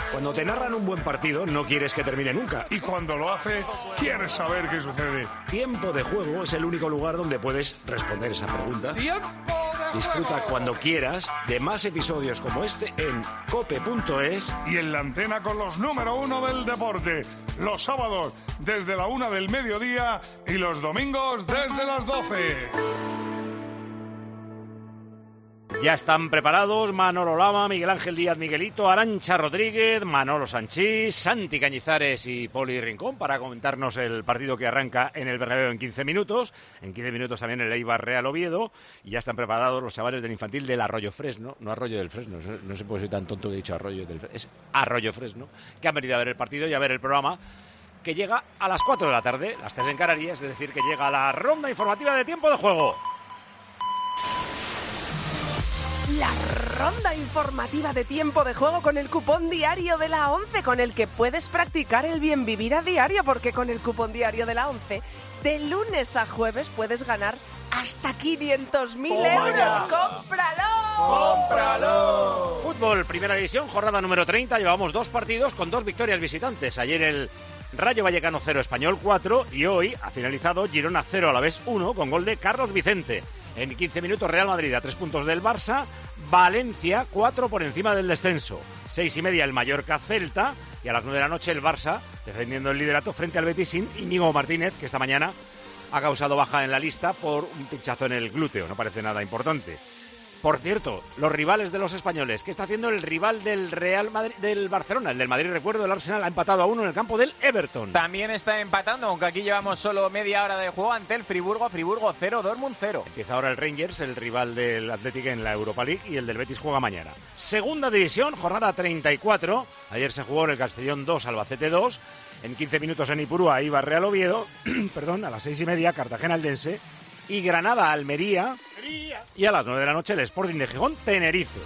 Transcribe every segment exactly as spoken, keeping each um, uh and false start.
Cuando te narran un buen partido, no quieres que termine nunca. Y cuando lo hace, quieres saber qué sucede. Tiempo de Juego es el único lugar donde puedes responder esa pregunta. ¡Tiempo de Disfruta juego! cuando quieras de más episodios como este en cope punto es. Y en la antena con los número uno del deporte. Los sábados desde la una del mediodía y los domingos desde las doce. Ya están preparados Manolo Lama, Miguel Ángel Díaz Miguelito, Arantxa Rodríguez, Manolo Sanchís, Santi Cañizares y Poli Rincón para comentarnos el partido que arranca en el Bernabéu en quince minutos. En quince minutos también el Eibar Real Oviedo. Y ya están preparados los chavales del infantil del Arroyo Fresno, no Arroyo del Fresno, no sé por qué soy tan tonto que he dicho Arroyo del Fresno, es Arroyo Fresno, que han venido a ver el partido y a ver el programa que llega a las cuatro de la tarde, las tres en Canarias, es decir, que llega la ronda informativa de tiempo de juego. La ronda informativa de tiempo de juego con el cupón diario de la ONCE, con el que puedes practicar el bien vivir a diario, porque con el cupón diario de la ONCE, de lunes a jueves puedes ganar hasta quinientos mil euros. ¡Cómpralo! ¡Cómpralo! Fútbol, primera división, jornada número treinta. Llevamos dos partidos con dos victorias visitantes. Ayer el Rayo Vallecano cero, Español cuatro, y hoy ha finalizado Girona cero, Alavés uno, con gol de Carlos Vicente. En quince minutos Real Madrid a tres puntos del Barça, Valencia cuatro por encima del descenso, seis y media el Mallorca Celta, y a las nueve de la noche el Barça defendiendo el liderato frente al Betis sin Íñigo Martínez, que esta mañana ha causado baja en la lista por un pinchazo en el glúteo, no parece nada importante. Por cierto, los rivales de los españoles, ¿qué está haciendo el rival del Real Madrid, del Barcelona? El del Madrid, recuerdo, el Arsenal ha empatado a uno en el campo del Everton. También está empatando, aunque aquí llevamos solo media hora de juego ante el Friburgo. Friburgo cero, Dortmund cero. Empieza ahora el Rangers, el rival del Athletic en la Europa League, y el del Betis juega mañana. Segunda división, jornada treinta y cuatro. Ayer se jugó en el Castellón dos, Albacete dos. En quince minutos en Ipurúa, Eibar Real Oviedo. Perdón, a las seis y media, Cartagena Eldense. Y Granada Almería. Y a las nueve de la noche el Sporting de Gijón Tenerife.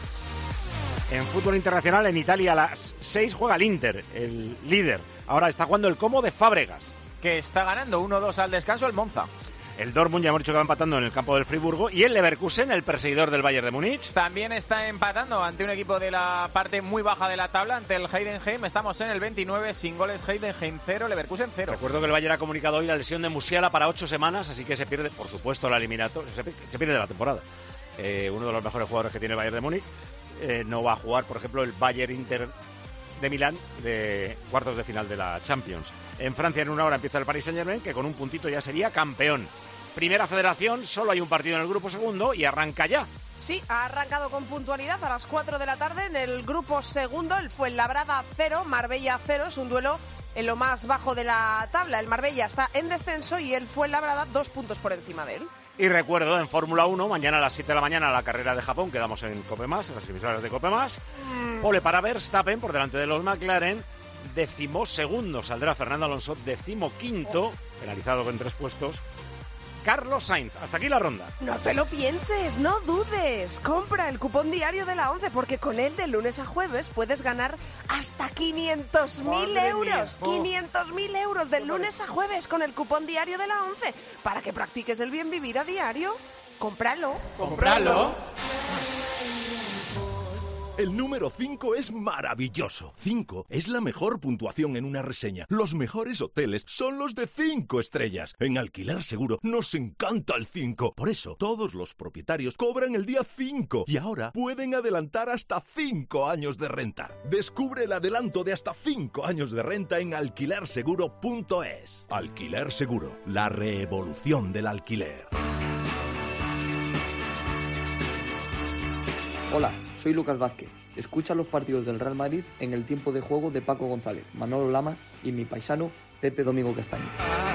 En fútbol internacional en Italia a las seis juega el Inter, el líder. Ahora está jugando el Como de Fábregas, que está ganando uno dos al descanso el Monza. El Dortmund ya hemos dicho que va empatando en el campo del Friburgo, y el Leverkusen, el perseguidor del Bayern de Múnich, también está empatando ante un equipo de la parte muy baja de la tabla, ante el Heidenheim. Estamos en el veintinueve, sin goles, Heidenheim cero, Leverkusen cero. Recuerdo que el Bayern ha comunicado hoy la lesión de Musiala para ocho semanas, así que se pierde, por supuesto, la eliminatoria, se, se pierde de la temporada. Eh, uno de los mejores jugadores que tiene el Bayern de Múnich. Eh, no va a jugar, por ejemplo, el Bayern Inter de Milán de cuartos de final de la Champions. En Francia en una hora empieza el Paris Saint-Germain, que con un puntito ya sería campeón. Primera Federación, solo hay un partido en el grupo segundo y arranca ya. Sí, ha arrancado con puntualidad a las cuatro de la tarde en el grupo segundo. El Fuenlabrada cero, Marbella cero. Es un duelo en lo más bajo de la tabla. El Marbella está en descenso y el Fuenlabrada dos puntos por encima de él. Y recuerdo, en Fórmula uno, mañana a las siete de la mañana la carrera de Japón, quedamos en Copemás, en las emisoras de Copemás. Mm. Pole para Verstappen por delante de los McLaren. Decimosegundo saldrá Fernando Alonso, decimoquinto, oh. penalizado con tres puestos, Carlos Sainz. Hasta aquí la ronda. No te lo pienses, no dudes. Compra el cupón diario de la ONCE, porque con él de lunes a jueves puedes ganar hasta quinientos mil euros. Oh. quinientos mil euros de lunes a jueves con el cupón diario de la ONCE. Para que practiques el bien vivir a diario, cómpralo. Cómpralo. El número cinco es maravilloso. cinco es la mejor puntuación en una reseña. Los mejores hoteles son los de cinco estrellas. En Alquiler Seguro nos encanta el cinco. Por eso, todos los propietarios cobran el día cinco. Y ahora pueden adelantar hasta cinco años de renta. Descubre el adelanto de hasta cinco años de renta en alquiler seguro punto es. Alquiler Seguro, la revolución del alquiler. Hola, soy Lucas Vázquez. Escucha los partidos del Real Madrid en el tiempo de juego de Paco González, Manolo Lama y mi paisano Pepe Domingo Castaño.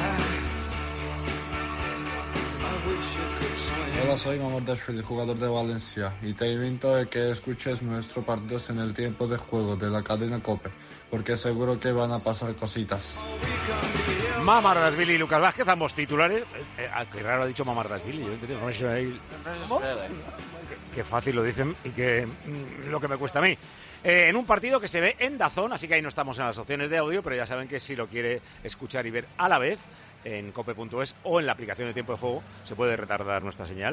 Hola, soy Mamor Dashvili, jugador de Valencia, y te invito a que escuches nuestros partidos en el tiempo de juego de la cadena COPE, porque seguro que van a pasar cositas. Mamardashvili y Lucas Vázquez, ambos titulares. Eh, eh, qué raro ha dicho Mamardashvili. Yo entiendo, no sé ahí. ¿Cómo? Qué fácil lo dicen y que mm, lo que me cuesta a mí. Eh, en un partido que se ve en DAZN, así que ahí no estamos en las opciones de audio, pero ya saben que si lo quiere escuchar y ver a la vez, en cope punto es o en la aplicación de tiempo de juego, se puede retardar nuestra señal.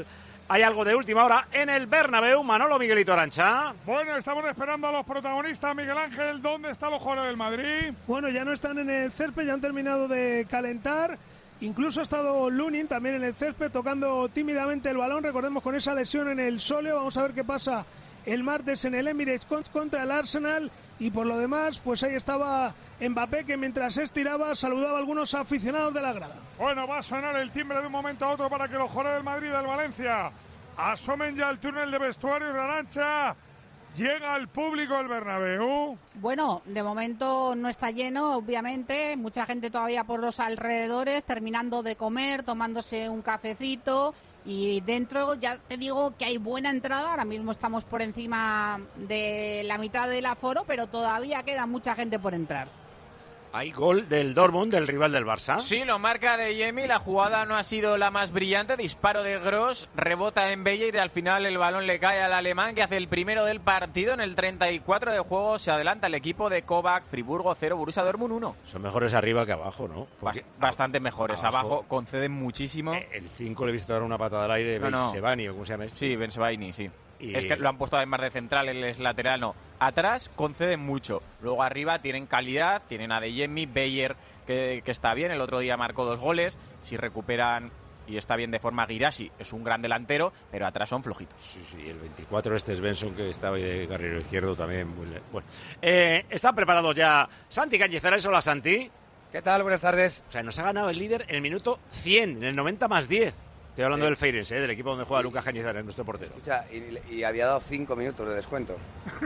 Hay algo de última hora en el Bernabéu. Manolo, Miguelito Arancha. Bueno, estamos esperando a los protagonistas. Miguel Ángel, ¿dónde están los jugadores del Madrid? Bueno, ya no están en el césped, ya han terminado de calentar. Incluso ha estado Lunin también en el césped tocando tímidamente el balón. Recordemos con esa lesión en el sóleo. Vamos a ver qué pasa el martes en el Emirates contra el Arsenal. Y por lo demás, pues ahí estaba Mbappé, que mientras estiraba saludaba a algunos aficionados de la grada. Bueno, va a sonar el timbre de un momento a otro para que los jugadores del Madrid y del Valencia asomen ya al túnel de vestuarios de Arancha. Llega el público al Bernabéu. Bueno, de momento no está lleno, obviamente. Mucha gente todavía por los alrededores, terminando de comer, tomándose un cafecito. Y dentro ya te digo que hay buena entrada. Ahora mismo estamos por encima de la mitad del aforo, pero todavía queda mucha gente por entrar. Hay gol del Dortmund, del rival del Barça. Sí, lo marca de Yemi. La jugada no ha sido la más brillante. Disparo de Gross, rebota en Beyer y al final el balón le cae al alemán, que hace el primero del partido. En el treinta y cuatro de juego se adelanta el equipo de Kovac. Friburgo cero, Borussia Dortmund uno. Son mejores arriba que abajo, ¿no? Bast bastante mejores. Abajo, abajo conceden muchísimo. Eh, el cinco le he visto dar una patada al aire. No, no. Bensebani, ¿o cómo se llama este? Sí, Bensebani, sí. Y... Es que lo han puesto además de central, él es lateral, no. Atrás conceden mucho. Luego arriba tienen calidad, tienen a Adeyemi, Beyer, que, que está bien. El otro día marcó dos goles. Si recuperan y está bien de forma Guirassy, es un gran delantero, pero atrás son flojitos. Sí, sí, el veinticuatro este es Benson, que está hoy de carrilero izquierdo también. Muy bueno, eh, ¿están preparados ya Santi Cañizares? Hola, Santi. ¿Qué tal? Buenas tardes. O sea, nos ha ganado el líder en el minuto cien, en el noventa más diez. Estoy hablando sí. del Feirense, ¿eh? Del equipo donde juega Lucas Cañizares, nuestro portero. Escucha, y, y había dado cinco minutos de descuento.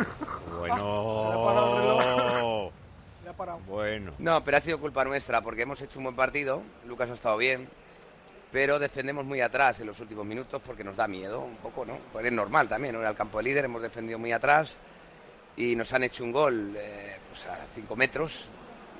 Bueno. Ya ha parado. Bueno. No, pero ha sido culpa nuestra, porque hemos hecho un buen partido. Lucas ha estado bien, pero defendemos muy atrás en los últimos minutos porque nos da miedo un poco, ¿no? Pues es normal también, ¿no? Era el campo de líder, hemos defendido muy atrás y nos han hecho un gol eh, pues a cinco metros.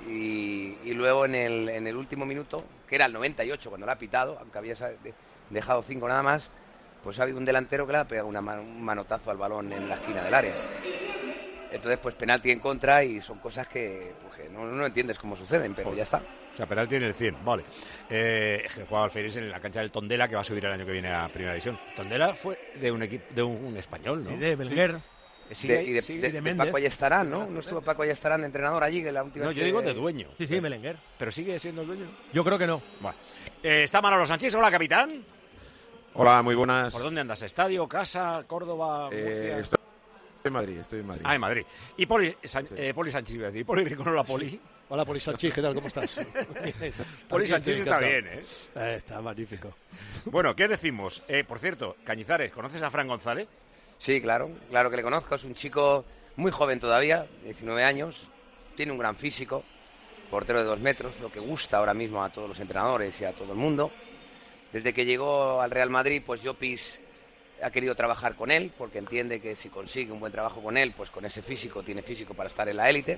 Y, y luego en el, en el último minuto, que era el noventa y ocho cuando lo ha pitado, aunque había dejado cinco nada más, pues ha habido un delantero que le ha pegado una man, un manotazo al balón en la esquina del área. Entonces, pues penalti en contra y son cosas que, pues, que no, no entiendes cómo suceden, pero ya está. O sea, penalti en el cien, vale. Eh, jugaba el Feirense en la cancha del Tondela, que va a subir el año que viene a Primera División. Tondela fue de un equipo, de un, un español, ¿no? Sí, de Belguer. Sí. Sí, de, y de, sí, de, de, de Paco Ayestarán, ¿no? ¿No estuvo Paco Ayestarán de entrenador allí? Que la última no, yo digo de dueño. Sí, sí, Belenguer. ¿Pero sigue siendo el dueño? Yo creo que no. Vale. Eh, está Manolo Sánchez. Hola, capitán. Hola, muy buenas. ¿Por dónde andas? ¿Estadio, casa, Córdoba, eh, estoy en Madrid, estoy en Madrid. Ah, en Madrid. Y Poli, San, sí. eh, Poli Sánchez, iba a decir. Poli Rincón, hola, Poli. Hola, Poli Sánchez, ¿qué tal? ¿Cómo estás? Poli Sánchez está bien, ¿eh? eh está magnífico. Bueno, ¿qué decimos? Eh, por cierto, Cañizares, ¿conoces a Fran González? Sí, claro, claro que le conozco. Es un chico muy joven todavía, diecinueve años, tiene un gran físico, portero de dos metros, lo que gusta ahora mismo a todos los entrenadores y a todo el mundo. Desde que llegó al Real Madrid, pues Llopis ha querido trabajar con él, porque entiende que si consigue un buen trabajo con él, pues con ese físico, tiene físico para estar en la élite.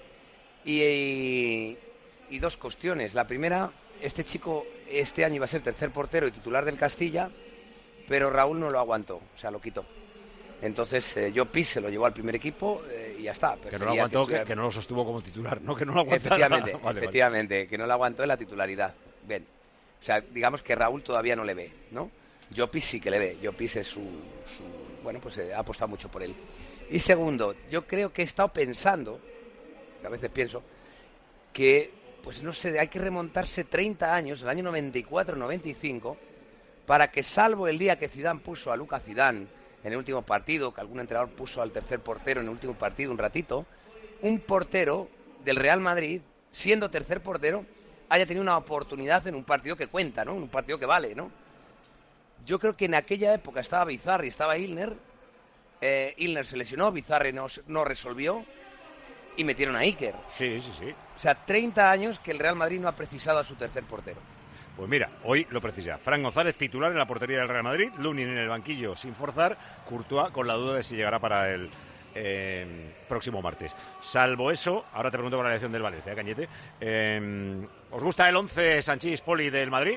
Y, y, y dos cuestiones. La primera, este chico este año iba a ser tercer portero y titular del Castilla, pero Raúl no lo aguantó, o sea, lo quitó. Entonces, eh, Llopis se lo llevó al primer equipo eh, y ya está. Que no lo aguantó, que, que no lo sostuvo como titular, ¿no? Que no lo aguantara. Efectivamente, vale, efectivamente vale. que no lo aguantó en la titularidad. Bien. O sea, digamos que Raúl todavía no le ve, ¿no? Llopis sí que le ve. Llopis es su... su bueno, pues eh, ha apostado mucho por él. Y segundo, yo creo que he estado pensando, a veces pienso, que, pues no sé, hay que remontarse treinta años, el año noventa y cuatro noventa y cinco, para que, salvo el día que Zidane puso a Lucas Zidane en el último partido, que algún entrenador puso al tercer portero en el último partido un ratito, un portero del Real Madrid, siendo tercer portero, haya tenido una oportunidad en un partido que cuenta, ¿no? En un partido que vale, ¿no? Yo creo que en aquella época estaba Bizarri, estaba Ilner, eh, Ilner se lesionó, Bizarri no, no resolvió y metieron a Iker. Sí, sí, sí. O sea, treinta años que el Real Madrid no ha precisado a su tercer portero. Pues mira, hoy lo precisa. Fran González titular en la portería del Real Madrid, Lunin en el banquillo sin forzar, Courtois con la duda de si llegará para el eh, próximo martes. Salvo eso, ahora te pregunto por la elección del Valencia, Cañete. Eh, ¿Os gusta el once Sanchís Poli del Madrid?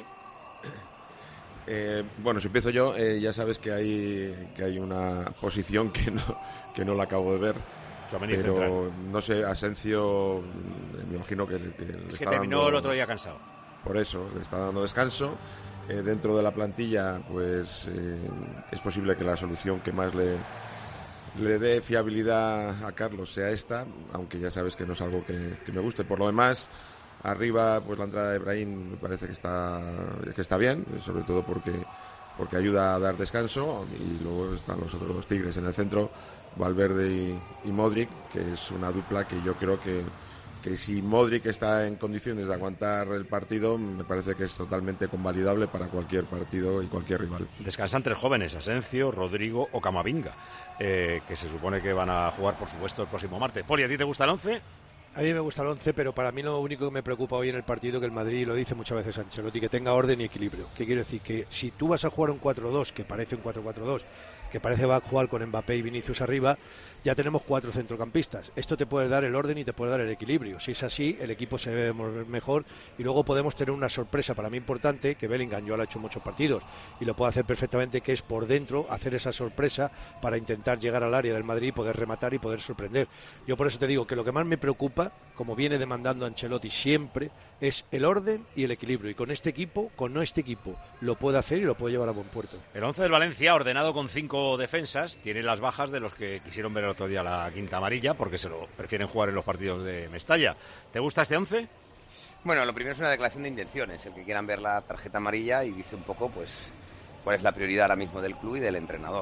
Eh, bueno, si empiezo yo, eh, ya sabes que hay que hay una posición que no que no la acabo de ver. Tchouaméni pero central. No sé, Asensio, me imagino que, que le es está que terminó dando, el otro día cansado. Por eso, le está dando descanso eh, dentro de la plantilla, pues eh, es posible que la solución que más le, le dé fiabilidad a Carlos sea esta, aunque ya sabes que no es algo que, que me guste. Por lo demás, arriba, pues la entrada de Brahim me parece que está, que está bien, sobre todo porque, porque ayuda a dar descanso, y luego están los otros dos tigres en el centro, Valverde y, y Modric, que es una dupla que yo creo que, que si Modric está en condiciones de aguantar el partido, me parece que es totalmente convalidable para cualquier partido y cualquier rival. Descansan tres jóvenes, Asencio, Rodrigo o Camavinga, eh, que se supone que van a jugar, por supuesto, el próximo martes. Poli, ¿a ti te gusta el once? A mí me gusta el once, pero para mí lo único que me preocupa hoy en el partido, que el Madrid lo dice muchas veces Ancelotti, que tenga orden y equilibrio. ¿Qué quiero decir? Que si tú vas a jugar un cuatro dos, que parece un cuatro cuatro dos, que parece va a jugar con Mbappé y Vinicius arriba, ya tenemos cuatro centrocampistas. Esto te puede dar el orden y te puede dar el equilibrio. Si es así, el equipo se ve mejor y luego podemos tener una sorpresa para mí importante, que Bellingham yo lo ha hecho muchos partidos y lo puede hacer perfectamente, que es por dentro hacer esa sorpresa para intentar llegar al área del Madrid, poder rematar y poder sorprender. Yo por eso te digo que lo que más me preocupa, como viene demandando Ancelotti siempre, es el orden y el equilibrio. Y con este equipo, con no este equipo, lo puede hacer y lo puede llevar a buen puerto. El once del Valencia, ordenado con cinco defensas, tiene las bajas de los que quisieron ver el otro día la quinta amarilla, porque se lo prefieren jugar en los partidos de Mestalla. ¿Te gusta este once? Bueno, lo primero es una declaración de intenciones, el que quieran ver la tarjeta amarilla, y dice un poco, pues, cuál es la prioridad ahora mismo del club y del entrenador.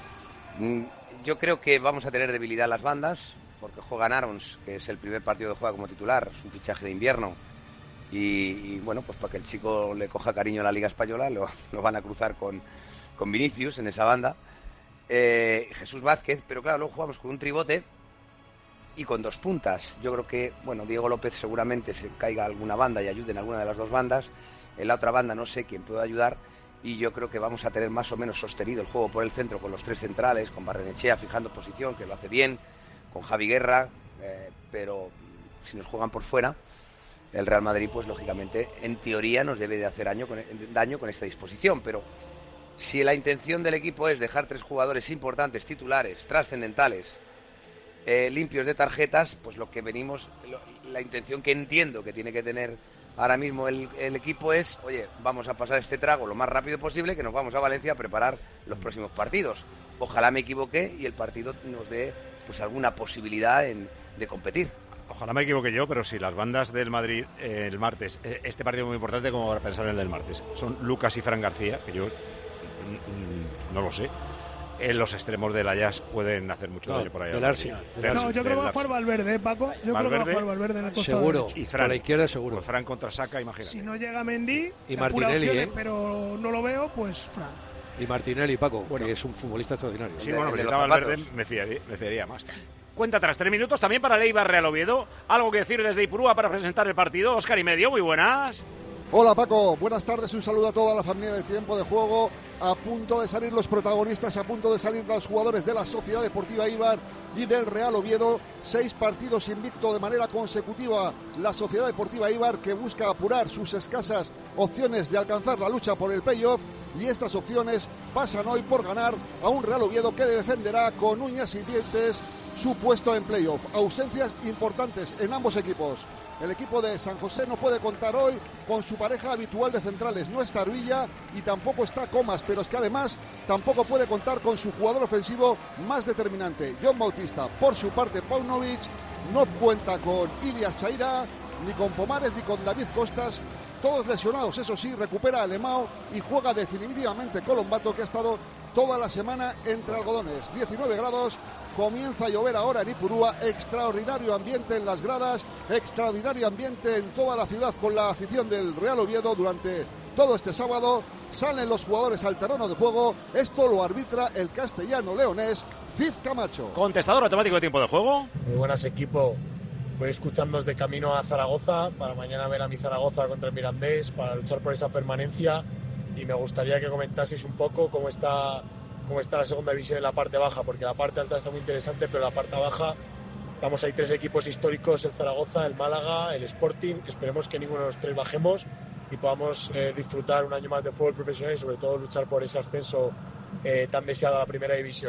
Yo creo que vamos a tener debilidad en las bandas, porque juegan Arons, que es el primer partido que juega como titular, es un fichaje de invierno, y, y bueno, pues para que el chico le coja cariño a la Liga Española, lo, lo van a cruzar con, con Vinicius en esa banda, eh, Jesús Vázquez, pero claro, luego jugamos con un tribote y con dos puntas. Yo creo que, bueno, Diego López seguramente se caiga a alguna banda y ayude en alguna de las dos bandas, en la otra banda no sé quién puede ayudar, y yo creo que vamos a tener más o menos sostenido el juego por el centro con los tres centrales, con Barrenechea fijando posición, que lo hace bien, con Javi Guerra, eh, pero si nos juegan por fuera, el Real Madrid, pues lógicamente, en teoría nos debe de hacer daño con, daño con esta disposición, pero si la intención del equipo es dejar tres jugadores importantes, titulares, trascendentales, eh, limpios de tarjetas, pues lo que venimos, lo, la intención que entiendo que tiene que tener ahora mismo el, el equipo es, oye, vamos a pasar este trago lo más rápido posible, que nos vamos a Valencia a preparar los próximos partidos. Ojalá me equivoqué y el partido nos dé pues alguna posibilidad en, de competir. Ojalá me equivoque yo, pero si las bandas del Madrid eh, el martes, eh, este partido es muy importante como para pensar en el del martes, son Lucas y Fran García, que yo mm, no lo sé. En los extremos del Ajax pueden hacer mucho no, daño por ahí. Del Arsenal. Del no, yo creo que va a jugar Valverde, ¿eh, Paco? Yo Valverde, creo que va a jugar Valverde en el costado seguro. derecho. Y Fran, a la izquierda seguro. Pues Fran contra Saka, imagínate. Si no llega Mendy, y Martinelli, opciones, ¿eh? pero no lo veo, pues Fran. Y Martinelli, Paco, bueno, que es un futbolista extraordinario. Sí, bueno, pero si Valverde me fiaría, me fiaría más. Cuenta tras tres minutos también para Leibar Real Oviedo. Algo que decir desde Ipurúa para presentar el partido. Óscar y medio, muy buenas. Hola Paco, buenas tardes, un saludo a toda la familia de Tiempo de Juego. A punto de salir los protagonistas, a punto de salir los jugadores de la Sociedad Deportiva Eibar y del Real Oviedo. Seis partidos invicto de manera consecutiva la Sociedad Deportiva Eibar, que busca apurar sus escasas opciones de alcanzar la lucha por el playoff, y estas opciones pasan hoy por ganar a un Real Oviedo que defenderá con uñas y dientes su puesto en playoff. Ausencias importantes en ambos equipos. El equipo de San José no puede contar hoy con su pareja habitual de centrales. No está Arvilla y tampoco está Comas, pero es que además tampoco puede contar con su jugador ofensivo más determinante, John Bautista. Por su parte, Paunovic no cuenta con Ilias Chaira, ni con Pomares, ni con David Costas. Todos lesionados, eso sí, recupera a Alemão y juega definitivamente Colombato, que ha estado toda la semana entre algodones. diecinueve grados. Comienza a llover ahora en Ipurúa, extraordinario ambiente en las gradas, extraordinario ambiente en toda la ciudad con la afición del Real Oviedo durante todo este sábado. Salen los jugadores al terreno de juego, esto lo arbitra el castellano leonés Cid Camacho. Contestador automático de Tiempo de Juego. Muy buenas, equipo. Voy escuchándoos de camino a Zaragoza para mañana ver a mi Zaragoza contra el Mirandés para luchar por esa permanencia, y me gustaría que comentaseis un poco cómo está cómo está la segunda división en la parte baja, porque la parte alta está muy interesante, pero la parte baja estamos ahí tres equipos históricos, el Zaragoza, el Málaga, el Sporting. Esperemos que ninguno de los tres bajemos y podamos eh, disfrutar un año más de fútbol profesional y sobre todo luchar por ese ascenso eh, tan deseado a la primera división.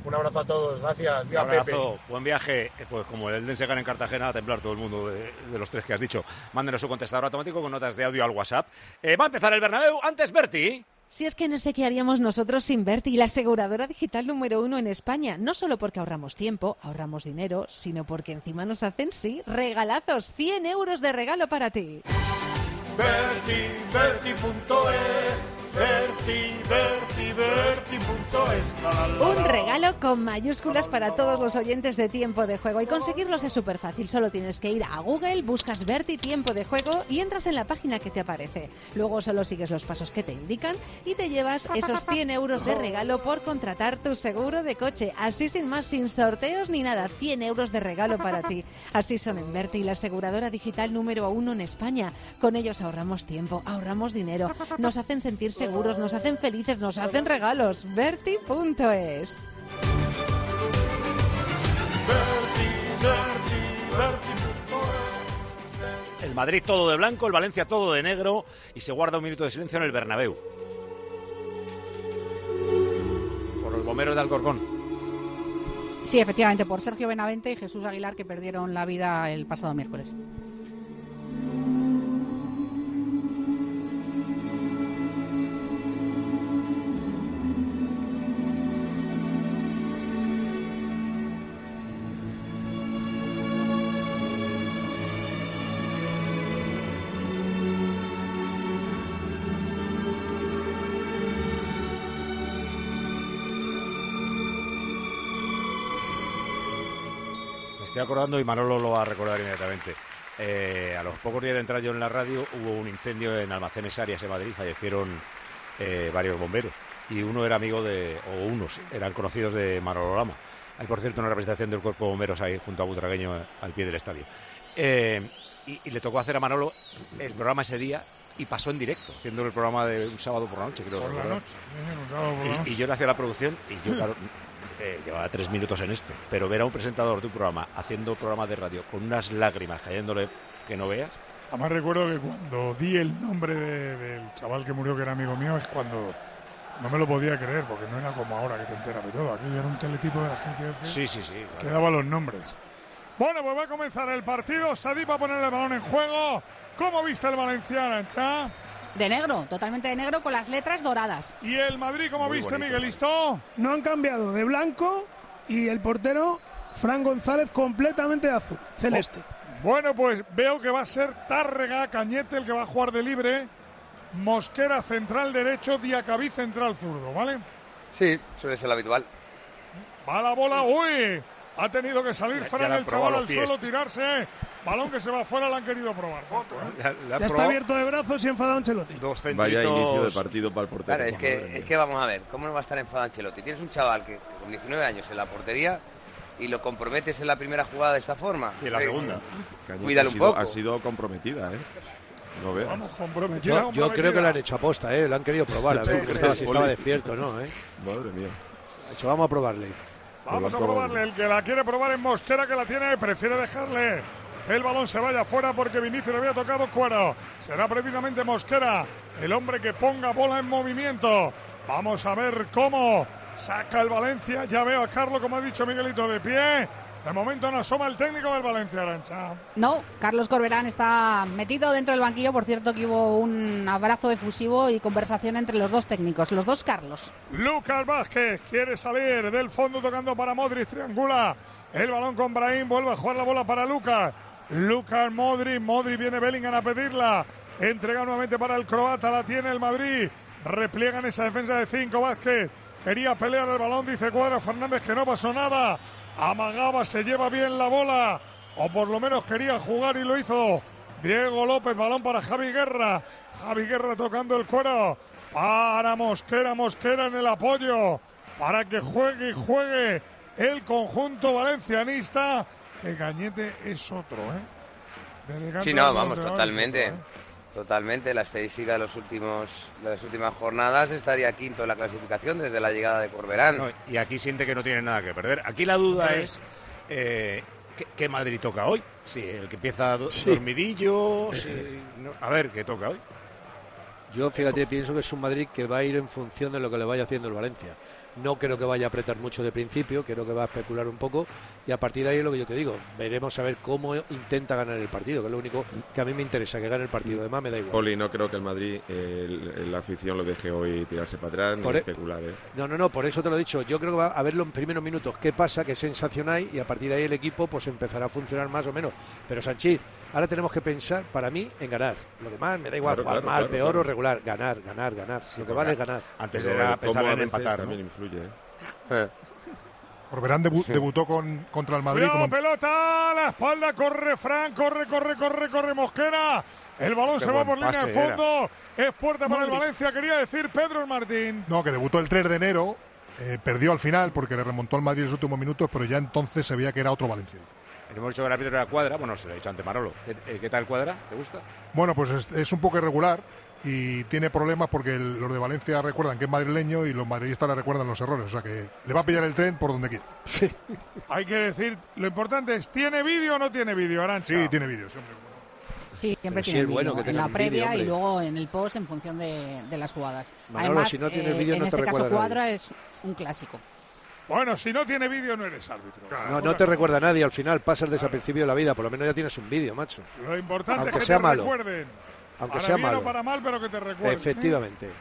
Un abrazo a todos, gracias. Un Viva abrazo, Pepe. buen viaje. Eh, Pues como el Dense gana en Cartagena, a temblar todo el mundo de, de los tres que has dicho. Mándenos su contestador automático con notas de audio al WhatsApp. Eh, va a empezar el Bernabéu. Antes, Berti. Si es que no sé qué haríamos nosotros sin Berti, la aseguradora digital número uno en España. No solo porque ahorramos tiempo, ahorramos dinero, sino porque encima nos hacen, sí, regalazos. cien euros de regalo para ti. Berti, Berti punto es. Berti, Berti, Berti punto es. Un regalo con mayúsculas para todos los oyentes de Tiempo de Juego. Y conseguirlos es súper fácil. Solo tienes que ir a Google, buscas Berti Tiempo de Juego y entras en la página que te aparece. Luego solo sigues los pasos que te indican y te llevas esos cien euros de regalo por contratar tu seguro de coche. Así sin más, sin sorteos ni nada. cien euros de regalo para ti. Así son en Berti, la aseguradora digital número uno en España. Con ellos ahorramos tiempo, ahorramos dinero, nos hacen sentir seguros, nos hacen felices, nos hacen regalos. Berti punto es. El Madrid todo de blanco, el Valencia todo de negro y se guarda un minuto de silencio en el Bernabéu. Por los bomberos de Alcorcón. Sí, efectivamente, por Sergio Benavente y Jesús Aguilar, que perdieron la vida el pasado miércoles. Estoy acordando y Manolo lo va a recordar inmediatamente. Eh, a los pocos días de entrar yo en la radio hubo un incendio en Almacenes Arias en Madrid, fallecieron eh, varios bomberos y uno era amigo de, o unos eran conocidos de Manolo Lama. Hay por cierto una representación del cuerpo de bomberos ahí junto a Butragueño al pie del estadio. Eh, y, y le tocó hacer a Manolo el programa ese día y pasó en directo, haciendo el programa de un sábado por la noche, creo. Por la ¿verdad? noche, sí, un sábado por la noche. Y, y yo le hacía la producción y yo, claro, eh, llevaba tres minutos en esto, pero ver a un presentador de un programa haciendo programa de radio con unas lágrimas cayéndole que no veas. Además recuerdo que cuando di el nombre de, del chaval que murió, que era amigo mío, es cuando no me lo podía creer, porque no era como ahora que te enteras de todo. Aquello era un teletipo de la agencia F. Sí, sí, sí. Claro. Que daba los nombres. Bueno, pues va a comenzar el partido. Sadí va a poner el balón en juego. ¿Cómo viste el Valencia, Arantxa? De negro, totalmente de negro, con las letras doradas. ¿Y el Madrid cómo Muy viste, bonito, Miguelito? No han cambiado, de blanco, y el portero, Fran González, completamente de azul, celeste. Oh, bueno, pues veo que va a ser Tárrega Cañete el que va a jugar de libre. Mosquera central derecho, Diacabí central zurdo, ¿vale? Sí, suele ser lo habitual. Va la bola, uy, ha tenido que salir Ya- ya Fran le han el probado chaval al los pies. suelo, tirarse. Balón que se va afuera, la han querido probar. Ya, Ya está abierto de brazos y enfadado Ancelotti. Dos Vaya inicio de partido para el portero. Claro, es que, es que vamos a ver, ¿cómo no va a estar enfadado Ancelotti? Tienes un chaval que, que con diecinueve años en la portería y lo comprometes en la primera jugada de esta forma. Y en la Eh, segunda. Cañete Cuídalo ha un sido- poco. Ha sido comprometida, ¿eh? No veas. Vamos, comprometida, Yo, yo creo que lo han hecho aposta, ¿eh? Lo han querido probar, a ver Sí, si sí, estaba, sí. si estaba despierto, ¿no? ¿eh? Madre mía. Ha dicho, vamos a probarle. Vamos a probarle. El que la quiere probar es Mosquera, que la tiene, prefiere dejarle que el balón se vaya fuera porque Vinicius le había tocado cuero. Será precisamente Mosquera el hombre que ponga bola en movimiento. Vamos a ver cómo saca el Valencia. Ya veo a Carlos, como ha dicho Miguelito, de pie. De momento no asoma el técnico del Valencia, Arantxa. No, Carlos Corberán está metido dentro del banquillo. Por cierto, que hubo un abrazo efusivo y conversación entre los dos técnicos, los dos Carlos. Lucas Vázquez quiere salir del fondo tocando para Modric, triangula el balón con Brahim, vuelve a jugar la bola para Lucas. Lucas Modric, Modric viene Bellingham a pedirla, entrega nuevamente para el croata, la tiene el Madrid, repliega en esa defensa de cinco. Vázquez quería pelear el balón, dice Cuadra Fernández que no pasó nada, amagaba, se lleva bien la bola, o por lo menos quería jugar y lo hizo Diego López. Balón para Javi Guerra, Javi Guerra tocando el cuero para Mosquera, Mosquera en el apoyo para que juegue y juegue el conjunto valencianista, que Cañete es otro, ¿eh? Desde que Sí, entra no, el vamos, entrenador totalmente. es otro, ¿eh? Totalmente. La estadística de los últimos de las últimas jornadas estaría quinto en la clasificación desde la llegada de Corberán. No, y aquí siente que no tiene nada que perder. Aquí la duda es eh, ¿qué, qué Madrid toca hoy? Sí, el que empieza do- Sí. dormidillo. Sí, no, a ver, ¿qué toca hoy? Yo, fíjate, pienso que es un Madrid que va a ir en función de lo que le vaya haciendo el Valencia. No creo que vaya a apretar mucho de principio, creo que va a especular un poco y a partir de ahí es lo que yo te digo, veremos a ver cómo intenta ganar el partido, que es lo único que a mí me interesa, que gane el partido, además me da igual. Poli, no creo que el Madrid, eh, el, la afición lo deje hoy tirarse para atrás ni Por e- especular. ¿eh? No, no, no, por eso te lo he dicho, yo creo que va a ver los primeros minutos qué pasa, qué sensación hay y a partir de ahí el equipo pues empezará a funcionar más o menos, pero Sanchís, ahora tenemos que pensar, para mí, en ganar, lo demás me da igual, Claro, jugar claro, mal, claro, peor claro. o regular, ganar, ganar, ganar, Sí, lo que porque vale es ganar. Antes Pero era cómo pensar a en veces empatar, ¿no? también influye. ¿eh? Eh. Corberán debu- debutó con, contra el Madrid. Cuidado, como- pelota a la espalda, corre Fran, corre, corre, corre, corre Mosquera. El balón Qué se va buen por línea de pase era. fondo. Es puerta para el Modric. Valencia, quería decir Pedro Martín. No, que debutó el tres de enero, eh, perdió al final porque le remontó al Madrid en los últimos minutos, pero ya entonces se veía que era otro Valencia. Hemos dicho que el árbitro era Cuadra. Bueno, se lo he dicho ante Manolo. ¿Qué, eh, ¿qué tal Cuadra? ¿Te gusta? Bueno, pues es, es un poco irregular y tiene problemas porque el- los de Valencia recuerdan que es madrileño y los madridistas le recuerdan los errores, o sea que le va a pillar el tren por donde quiera. Sí, Hay que decir, lo importante es, ¿tiene vídeo o no tiene vídeo, Arantxa? sí tiene vídeos, hombre. Sí, siempre Pero sí tiene es vídeo, bueno que en tengan la vídeo, previa hombre. y luego en el post en función de, de las jugadas. Manolo, Además, si no tienes eh, vídeo en no te este caso recuerda Cuadra es un clásico. Bueno, si no tiene vídeo no eres árbitro. no, no te recuerda a nadie, al final pasas desapercibido de la vida, por lo menos ya tienes un vídeo, macho. Lo importante Aunque es que sea te malo. recuerden. Aunque Para sea bien malo. o para mal, pero que te recuerden. Efectivamente.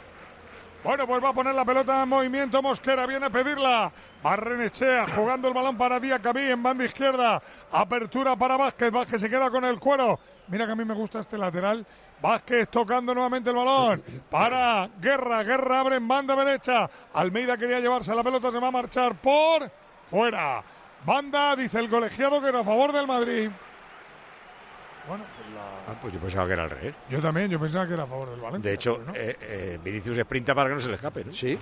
Bueno, pues va a poner la pelota en movimiento Mosquera, viene a pedirla. Barrenechea jugando el balón para Diacabí en banda izquierda. Apertura para Vázquez, Vázquez se queda con el cuero. Mira que a mí me gusta este lateral. Vázquez tocando nuevamente el balón para Guerra, Guerra abre en banda derecha. Almeida quería llevarse la pelota, se va a marchar por fuera. Banda, dice el colegiado que era a favor del Madrid. Bueno, pues la... Ah, pues yo pensaba que era al revés. Yo también, yo pensaba que era a favor del Valencia. De hecho, pero no. eh, eh, Vinicius sprinta para que no se le escape, ¿no? Sí.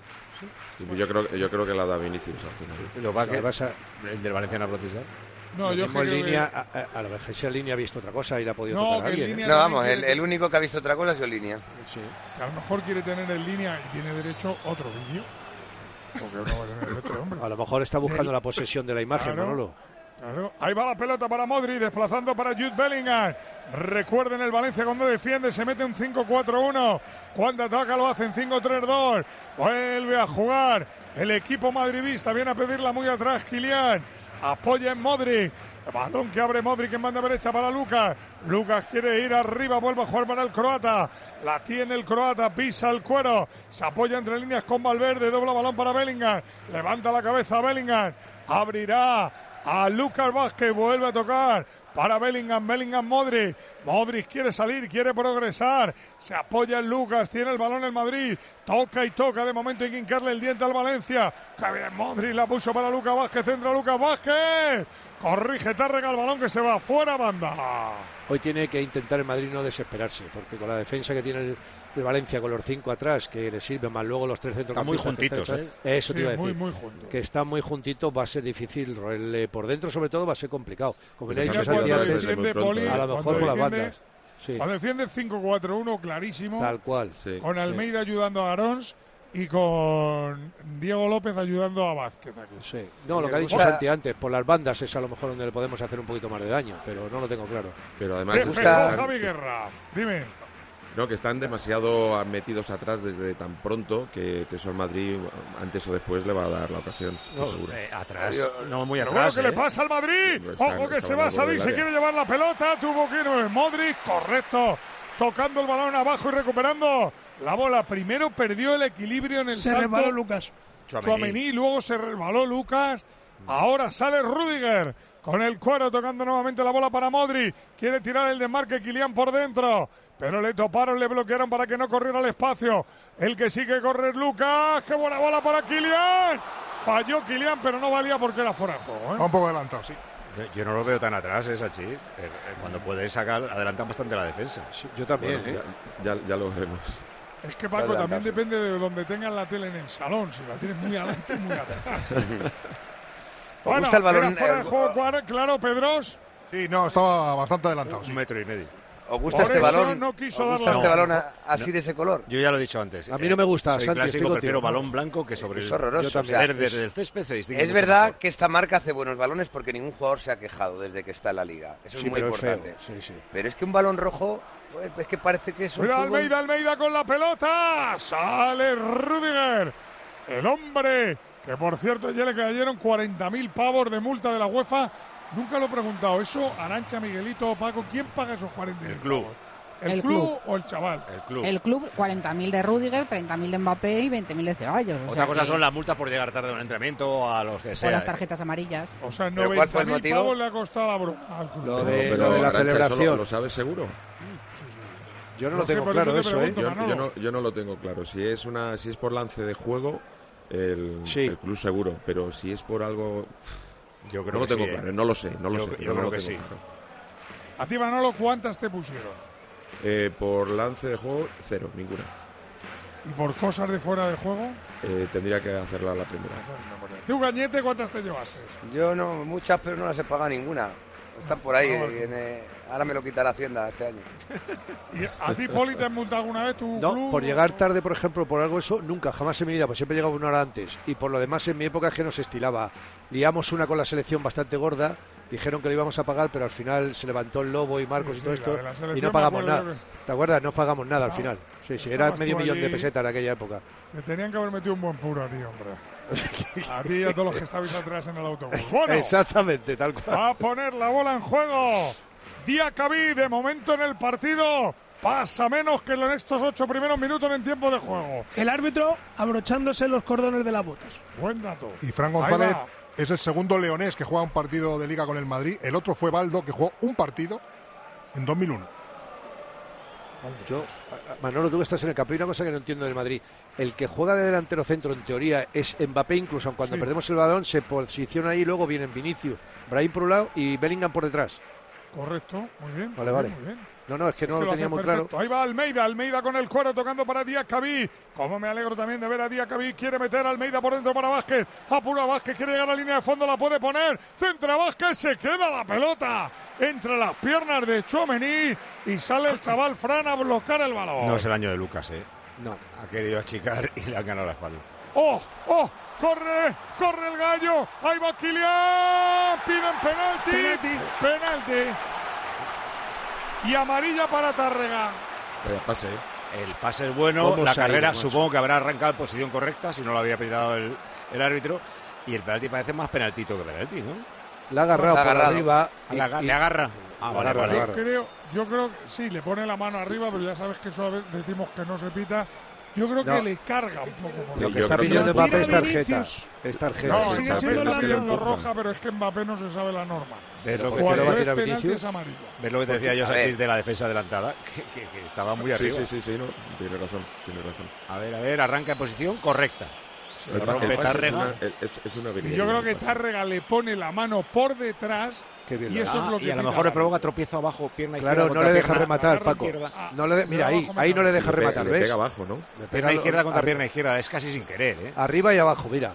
Sí, yo, creo, yo creo que la da Vinicius al final. Lo que pasa Lo que que pasa- el del Valencia no ha protestado. No, Lo yo mismo creo en que- línea, a, a- a lo mejor si en línea ha visto otra cosa y le ha podido No, tocar a que en alguien. línea ¿eh? No, también vamos, el, quiere- el único que ha visto otra cosa es línea. Sí. Que a lo mejor quiere tener en línea y tiene derecho otro vídeo. Porque no va a tener derecho, hombre. A lo mejor está buscando Del- la posesión de la imagen, Claro. Manolo. Claro. Ahí va la pelota para Modri, desplazando para Jude Bellingham. Recuerden el Valencia cuando defiende, se mete un cinco cuatro uno. Cuando ataca lo hace en cinco tres dos. Vuelve a jugar el equipo madridista. Viene a pedirla muy atrás Kylian. Apoya en Modri. Balón que abre Modric en banda derecha para Lucas. Lucas quiere ir arriba, vuelve a jugar para el croata. La tiene el croata, pisa el cuero. Se apoya entre líneas con Valverde, dobla balón para Bellingham. Levanta la cabeza Bellingham. Abrirá a Lucas Vázquez, vuelve a tocar para Bellingham, Bellingham Modric. Modric quiere salir, quiere progresar. Se apoya en Lucas, tiene el balón en Madrid. Toca y toca, de momento hay que hincarle el diente al Valencia. Que bien Modric, la puso para Lucas Vázquez, centra Lucas Vázquez. Corrige Tárrega el balón que se va fuera banda. Hoy tiene que intentar el Madrid no desesperarse, porque con la defensa que tiene el, el Valencia con los cinco atrás, que le sirven más luego los tres centrocampistas. Están muy que juntitos, están detrás, Eso te Sí, iba a decir. muy, muy juntos. Que están muy juntitos, va a ser difícil. roerle por dentro, sobre todo, va a ser complicado. Como bien ha Pero dicho mira Santi cuando antes, defiende defiende Poli, a lo mejor cuando por las defiende- bandas. Sí, Cuando defiende el cinco cuatro uno, clarísimo. tal cual. Sí. Con Almeida ayudando a Arons y con Diego López ayudando a Vázquez aquí. Sí. No, lo que ha Me dicho gusta- Santi antes, por las bandas es a lo mejor donde le podemos hacer un poquito más de daño, pero no lo tengo claro. Pero además Despejó están, Javi Guerra. Dime. no, que están demasiado metidos atrás desde tan pronto que, que eso al Madrid antes o después le va a dar la ocasión, estoy No, seguro. eh, atrás, no muy Pero bueno, atrás. ¿qué ¿eh? le pasa al Madrid? Está- Ojo que está se va a al borde salir, del se área. quiere llevar la pelota. Tuvo que ir Modric, correcto. Tocando el balón abajo y recuperando la bola. Primero perdió el equilibrio en el Se salto. resbaló Lucas. Tchouaméni, luego se resbaló Lucas. Ahora sale Rüdiger con el cuero tocando nuevamente la bola para Modric. Quiere tirar el desmarque Kylian por dentro, pero le toparon, le bloquearon para que no corriera el espacio. El que sí que corre es Lucas. ¡Qué buena bola para Kylian! Falló Kylian, pero no valía porque era fuera de juego, ¿eh? Va un poco adelantado, sí. Yo- Yo no lo veo tan atrás, esa Sachi. Eh, eh, Cuando puede sacar, adelantan bastante la defensa. Sí, yo también, Bueno, ¿eh? ya, ya- ya lo veremos. Es que Paco Adelante. también depende de donde tengas la tele en el salón. Si la tienes muy adelante, muy atrás. Bueno, gusta el balón, era fuera de eh, juego, claro, claro, Pedros. Sí, no, estaba bastante adelantado. Sí. Un metro y medio. ¿Os gusta Por este eso balón? no quiso ¿Os dar gusta la este bola. balón a- así de ese color? Yo ya lo he dicho antes. A mí no me gusta, Soy Santi, clásico, estoy prefiero contigo. balón blanco que sobre Es el horroroso. Yo o sea, también. verde es- del césped. Se distingue Es mucho verdad mejor. que esta marca hace buenos balones porque ningún jugador se ha quejado desde que está en la liga. Eso Sí, es muy pero es feo, importante. sí, sí. Pero es que un balón rojo, pues, es que parece que es un Cuidado fútbol- Almeida, Almeida con la pelota. Sale Rüdiger. el hombre que, por cierto, ayer le cayeron cuarenta mil pavos de multa de la UEFA. Nunca lo he preguntado. Eso, Arantxa, Miguelito, Paco, ¿quién paga esos cuarenta mil? El club. ¿El, El club, club. o el chaval? El club. El club, cuarenta mil de Rudiger, treinta mil de Mbappé y veinte mil de Ceballos. O Otra sea cosa que- son las multas por llegar tarde a un entrenamiento, a los que sea. O las tarjetas amarillas. O sea, ¿Pero cuál fue el noventa mil motivo? pavos le ha costado la broma al club. Lo Pero- de, pero, lo de la Arantxa, ¿eso celebración. ¿Lo, lo sabes seguro? Yo no No lo sé, tengo por claro eso te eso, ¿eh? pregunto. Yo, Manolo. yo no, yo no lo tengo claro. Si es una, si es por lance de juego, el, Sí. el club seguro. Pero si es por algo, Yo creo no lo que tengo sí, claro. ¿eh? No lo sé, no lo Yo- sé. yo pero no creo lo que tengo sí. claro. A ti, Manolo, ¿cuántas te pusieron? Eh, por lance de juego, cero, ninguna. ¿Y por cosas de fuera de juego? Eh, tendría que hacerla la primera. ¿Tú, Gañete, cuántas te llevaste? Yo no, muchas, pero no las he pagado ninguna. Están por ahí. Ah, viene- ahora me lo quitará Hacienda este año. ¿Y a ti, Poli, te han multado alguna vez tu No, club? por llegar tarde, por ejemplo, por algo eso, nunca, jamás en mi vida, pues siempre llegaba una hora antes. Y por lo demás, en mi época es que nos estilaba. Liamos una con la selección bastante gorda, dijeron que lo íbamos a pagar, pero al final se levantó el Lobo y Marcos Sí, y todo sí, esto, la de la selección y no me pagamos acuerdo nada. yo ¿Te acuerdas? No pagamos nada al Ah, final. Sí, sí, estabas era medio tú millón de allí. pesetas en aquella época. Te tenían que haber metido un buen puro a ti, hombre. A ti y a todos los que estabais atrás en el autobús. Bueno, Exactamente, tal cual. va a poner la bola en juego. Diacabí, de momento en el partido, pasa menos que en estos ocho primeros minutos en tiempo de juego. El árbitro abrochándose los cordones de las botas. Buen dato. Y Fran Ahí González va. es el segundo leonés que juega un partido de Liga con el Madrid. El otro fue Baldo, que jugó un partido en dos mil uno. Yo, a- a- Manolo, tú que estás en el Capri, una cosa que no entiendo del Madrid. El que juega de delantero centro, en teoría, es Mbappé, incluso aun cuando Sí. perdemos el balón, se posiciona ahí y luego vienen Vinicius, Brahim por un lado y Bellingham por detrás. Correcto, muy bien. Vale, muy vale. bien, muy bien. No, no, es que no Es que lo hace tenía muy perfecto. claro. Ahí va Almeida, Almeida con el cuero tocando para Diacabí. Como me alegro también de ver a Diacabí. Quiere meter a Almeida por dentro para Vázquez. Apura Vázquez, quiere llegar a la línea de fondo, la puede poner. Centra Vázquez, se queda la pelota entre las piernas de Tchouaméni y sale el chaval Fran a bloquear el balón. No es el año de Lucas, ¿eh? No. Ha querido achicar y le han ganado la espalda. ¡Oh! ¡Oh! ¡Corre! ¡Corre el gallo! ¡Ahí va Kylian! ¡Piden penalti! Penalti. ¡Penalti! Y amarilla para Tárrega. Vaya pase, ¿eh? El pase es bueno, ¿Cómo la se ha carrera ido, macho? supongo que habrá arrancado en posición correcta, si no lo había pitado el, el árbitro. Y el penalti parece más penaltito que penalti, ¿no? La ha agarrado La ha por agarrado. arriba. A y- la- y- le agarra. Ah, Le vale, agarra, vale. le Yo agarra. creo, yo creo que sí, le pone la mano arriba, pero ya sabes que eso a veces decimos que no se pita. Yo creo No. que le carga un poco. Por Lo Yo que está creo que pidiendo lo Mbappé tira es tarjeta. Vinicius. Es tarjeta. No, sí, sigue sigue sí, siendo siendo la la viendo norma. roja, pero es que Mbappé no se sabe la norma. ¿Ves lo, que ¿por te, qué Cuando no va a es tirar penalti Vinicius? es amarilla. ves lo que te decía yo, A ver. Sanchís, de la defensa adelantada? Que, que- que estaba muy Sí, arriba. sí, sí, sí, no. Tiene razón, tiene razón. A ver, a ver, arranca en posición correcta. El, Lo pa- rompe el pase es Tárrega. una, es, es una Y virguería, yo creo el que pase. Tárrega le pone la mano por detrás Qué bien y lo eso hace. es lo Ah, que y a lo pita mejor le el provoca árbitro. tropiezo abajo, pierna Claro, izquierda no contra le deja pierna, rematar, agarra Paco. izquierda. Ah, No le de- mira, le ahí, bajo ahí no le deja Le pe- rematar, le ¿ves? pega abajo, ¿no? Le Pierna pega izquierda contra ar- pierna izquierda, es casi sin querer, ¿eh? Arriba y abajo, mira.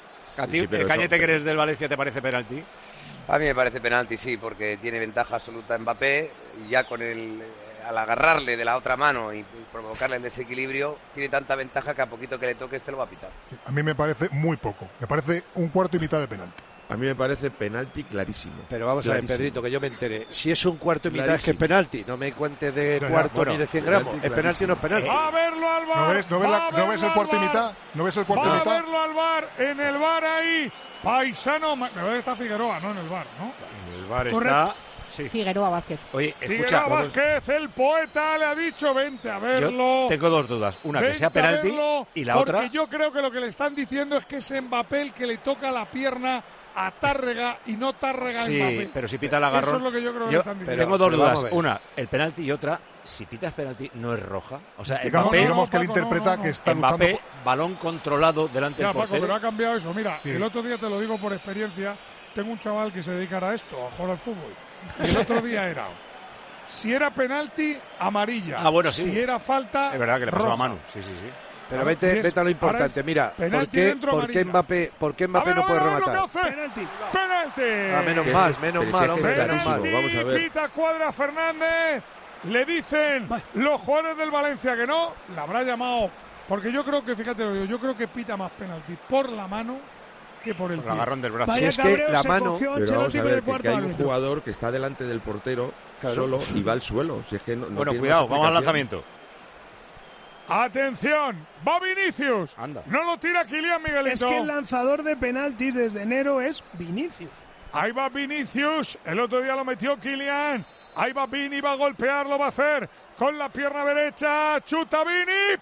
A Sí, ti, sí, pero el eso- Cañete, que eres del Valencia, ¿te parece penalti? A mí me parece penalti, sí, porque tiene ventaja absoluta Mbappé. Y ya con el, al agarrarle de la otra mano y, y provocarle el desequilibrio, tiene tanta ventaja que a poquito que le toque este lo va a pitar. A mí me parece muy poco. Me parece un cuarto y mitad de penalti. A mí me parece penalti clarísimo. Pero vamos a ver, Clarísimo. Pedrito, que yo me enteré. Si es un cuarto y mitad es que es Clarísimo. penalti. No me cuentes de Ya, ya, cuarto bueno, ni de cien penalti gramos. Es penalti o no es penalti. Va a verlo al bar. ¿No ves, no ves, va la- a no ves el verlo cuarto y al mitad? VAR. ¿No ves el cuarto y Va a mitad? verlo al bar, en el bar ahí. Paisano, me parece que está Figueroa, no en el bar, ¿no? En el bar Correcto. está. Sí. Figueroa Vázquez. Oye, Figueroa escucha, Vázquez, el poeta, le ha dicho, vente a verlo. yo tengo dos dudas. Una, que Vente sea a penalti, verlo, y la porque otra. yo creo que lo que le están diciendo es que es Mbappé el que le toca la pierna a Tárrega y no Tárrega a Sí, Mbappé. pero si pita el agarrón. Eso es lo que yo creo que le están diciendo. tengo dos pero dudas. vamos a ver. Una, el penalti, y otra, si pitas penalti, no es roja. O sea, Digamos, Mbappé, digamos que él Paco, no, interpreta no, no. que está Mbappé, luchando. balón controlado delante Ya, del Paco, portero. pero ha cambiado eso. Mira, Sí. el otro día te lo digo por experiencia. Tengo un chaval que se dedicará a esto, a jugar al fútbol. Y el otro día era, si era penalti, amarilla. Ah, bueno, sí. Si era falta, Es verdad que le pasó roja. a Manu. Sí, sí, sí. Pero Claro, vete, y es- vete a lo ahora importante. es Mira, ¿por penalti qué, dentro, por qué amarilla. Mbappé, por qué A Mbappé ver, no a puede ver, a ver lo que rematar? hace. Penalti. ¡Penalti! Ah, menos Sí, mal, sí, menos pero mal, si es que hombre, es menos mal. clarísimo. Vamos a ver. Pita Cuadra Fernández. Le dicen los jugadores del Valencia que no. La habrá llamado. Porque yo creo que, fíjate, lo digo, yo creo que pita más penalti por la mano que por el Por pie. el agarrón del brazo. Vaya Si es que cabreo la se mano- cogió Pero vamos Ancelotti a por el ver, que, cuarto que hay un árbitro. jugador que está delante del portero Claro. solo y va al suelo. Si es que no, no Bueno, tiene cuidado, más vamos al explicación. lanzamiento. Atención, va Vinicius. Anda. No lo tira Kylian, Miguelito. Es que el lanzador de penalti desde enero es Vinicius. Ahí va Vinicius. El otro día lo metió Kylian. Ahí va Vini, va a golpear, lo va a hacer con la pierna derecha. Chuta Vini.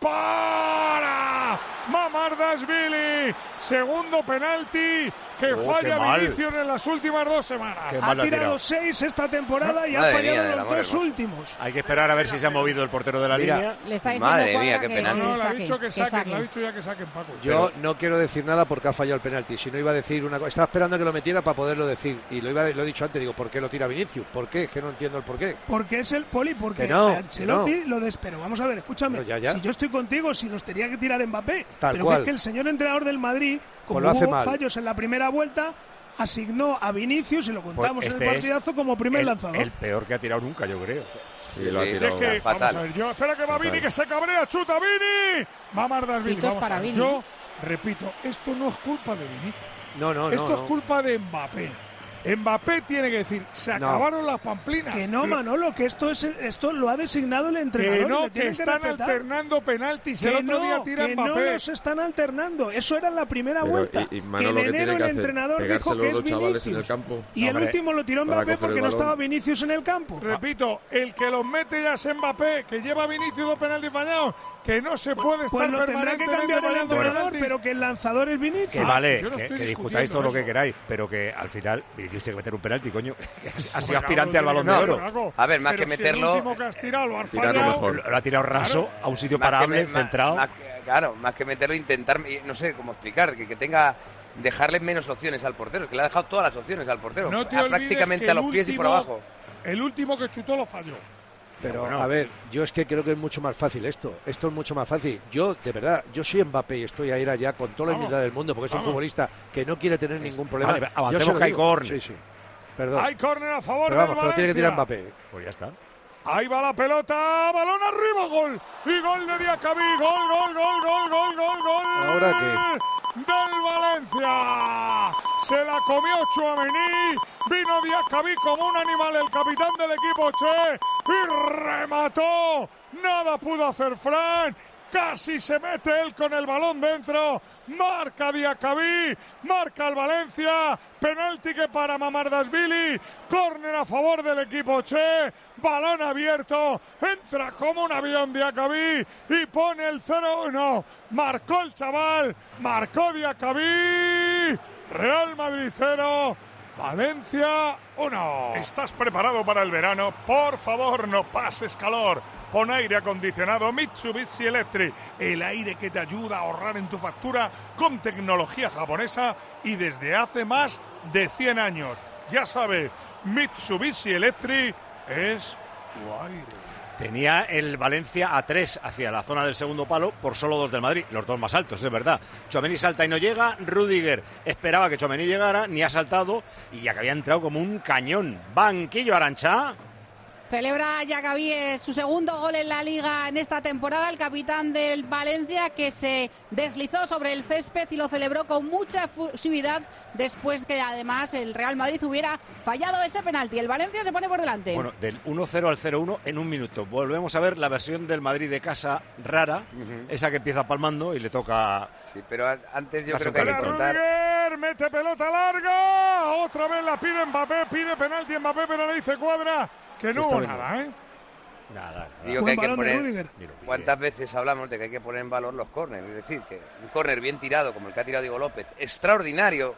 ¡Para! Mamardashvili. Segundo penalti que Oh, falla qué mal. Vinicius en las últimas dos semanas. Qué Ha mal lo ha tirado tirado. seis esta temporada y ha Madre fallado mía, del los amor dos hermoso. últimos. Hay que esperar a ver si se ha movido el portero de la Mira, línea. Le está diciendo Madre Cuadra mía, qué que penalti. No, le ha saquen, dicho que que saquen, saquen. le ha dicho ya que saquen, Paco. Yo no quiero decir nada porque ha fallado el penalti. Si no iba a decir una cosa, estaba esperando a que lo metiera para poderlo decir. Y lo, iba, lo he dicho antes, digo, ¿por qué lo tira Vinicius? ¿Por qué? Es que no entiendo el por qué. Porque es el Poli, porque Que no, Ancelotti que lo despero. Vamos a ver, escúchame. Pero ya, ya. Si yo estoy contigo, si los tenía que tirar Mbappé. Tal pero cual. que es que el señor entrenador del Madrid, como Pues lo hace hubo mal. fallos en la primera vuelta, asignó a Vinicius, y lo contamos Pues en este el es partidazo, como primer el, lanzador. el peor que ha tirado nunca, yo creo. Sí, lo ha sí, tirado. Es que, Fatal. vamos a ver, yo, espera que va Fatal. Vini, que se cabrea, chuta Vini. Va Mamardashvili. Pitos Vamos para a ver, Vini. yo repito, esto no es culpa de Vinicius. No, no, no. Esto es no. culpa de Mbappé. Mbappé tiene que decir, se No. acabaron las pamplinas. Que no, Manolo, que esto es esto lo ha designado el entrenador. Que y no, le que tienen están respetar. alternando penaltis. Que El otro no, día tira que no Mbappé. los están alternando. Eso era en la primera Pero, vuelta. y, y que Manolo, en ¿qué enero tiene que el hacer? entrenador Pegarse dijo los que es dos chavales en el Vinicius. campo. Y el Hombre, último lo tiró para Mbappé coger porque el no balón. estaba Vinicius en el campo. Repito, el que los mete ya es Mbappé, que lleva a Vinicius dos penaltis fallados, que no se puede Pues estar lo tendrá que permanentemente cambiar el fallando entrenador, penaltis. pero que el lanzador es Vinicius. Que vale, yo no que, estoy que discutáis todo discutiendo lo que eso. queráis, pero que al final Vinicius tiene que meter un penalti, coño. Ha sido Hombre, aspirante claro, al Balón de tiene Oro. que hacerlo. A ver, más Pero que si meterlo- el último que has tirado lo has Tirarlo fallado. mejor. Lo, lo ha tirado raso Claro. a un sitio Más que parable, me- más- centrado. más que- claro, más que meterlo, intentar, no sé cómo explicar, que, que tenga, dejarle menos opciones al portero, que le ha dejado todas las opciones al portero, No te a- olvides prácticamente que a los el pies y por último- abajo. El último que chutó lo falló. Pero, Bueno. a ver, yo es que creo que es mucho más fácil esto. Esto es mucho más fácil. Yo, de verdad, yo soy Mbappé y estoy a ir allá con toda la Vamos. humildad del mundo, porque es un Vamos. futbolista que no quiere tener ningún problema. Vale, Yo avancemos se lo que hay digo. córner. Sí, sí. Perdón. Hay córner a favor Pero vamos, del que lo tiene que tirar Valencia. Mbappé. Pues ya está. Ahí va la pelota, balón arriba, gol. Y gol de Diacabí, gol, gol, gol, gol, gol, gol, gol. ¿Ahora qué? Del Valencia. Se la comió Tchouaméni. Vino Diacabí como un animal, el capitán del equipo Che. Y remató. Nada pudo hacer Fran. Casi se mete él con el balón dentro. Marca Diacabí. Marca el Valencia. Penalti que para Mamardashvili. Córner a favor del equipo Che. Balón abierto. Entra como un avión Diacabí. Y pone el cero uno. Marcó el chaval. Marcó Diacabí. Real Madrid cero. Valencia uno. ¿Estás preparado para el verano? Por favor, no pases calor. Pon aire acondicionado Mitsubishi Electric. El aire que te ayuda a ahorrar en tu factura con tecnología japonesa y desde hace más de cien años. Ya sabes, Mitsubishi Electric es tu aire. Tenía el Valencia a tres hacia la zona del segundo palo por solo dos del Madrid, los dos más altos, es verdad. Tchouaméni salta y no llega, Rüdiger esperaba que Tchouaméni llegara, ni ha saltado y ya que había entrado como un cañón. Banquillo Arantxa. Celebra Diacabí su segundo gol en la Liga en esta temporada, el capitán del Valencia, que se deslizó sobre el césped y lo celebró con mucha efusividad después que además el Real Madrid hubiera fallado ese penalti. El Valencia se pone por delante. Bueno, del uno cero al cero uno en un minuto. Volvemos a ver la versión del Madrid de casa rara, Ujú. esa que empieza palmando y le toca... Sí, pero a- antes yo Darse creo que hay un que calentón. contar. Rüdiger mete pelota larga. Otra vez la pide Mbappé. Pide penalti Mbappé, pero le dice Cuadra que no Está hubo bien. nada, ¿eh? Nada, nada. Digo que Buen hay que balón de poner. Rüdiger. Ni lo pide. ¿Cuántas veces hablamos de que hay que poner en valor los córneres? Es decir, que un córner bien tirado, como el que ha tirado Diego López, extraordinario,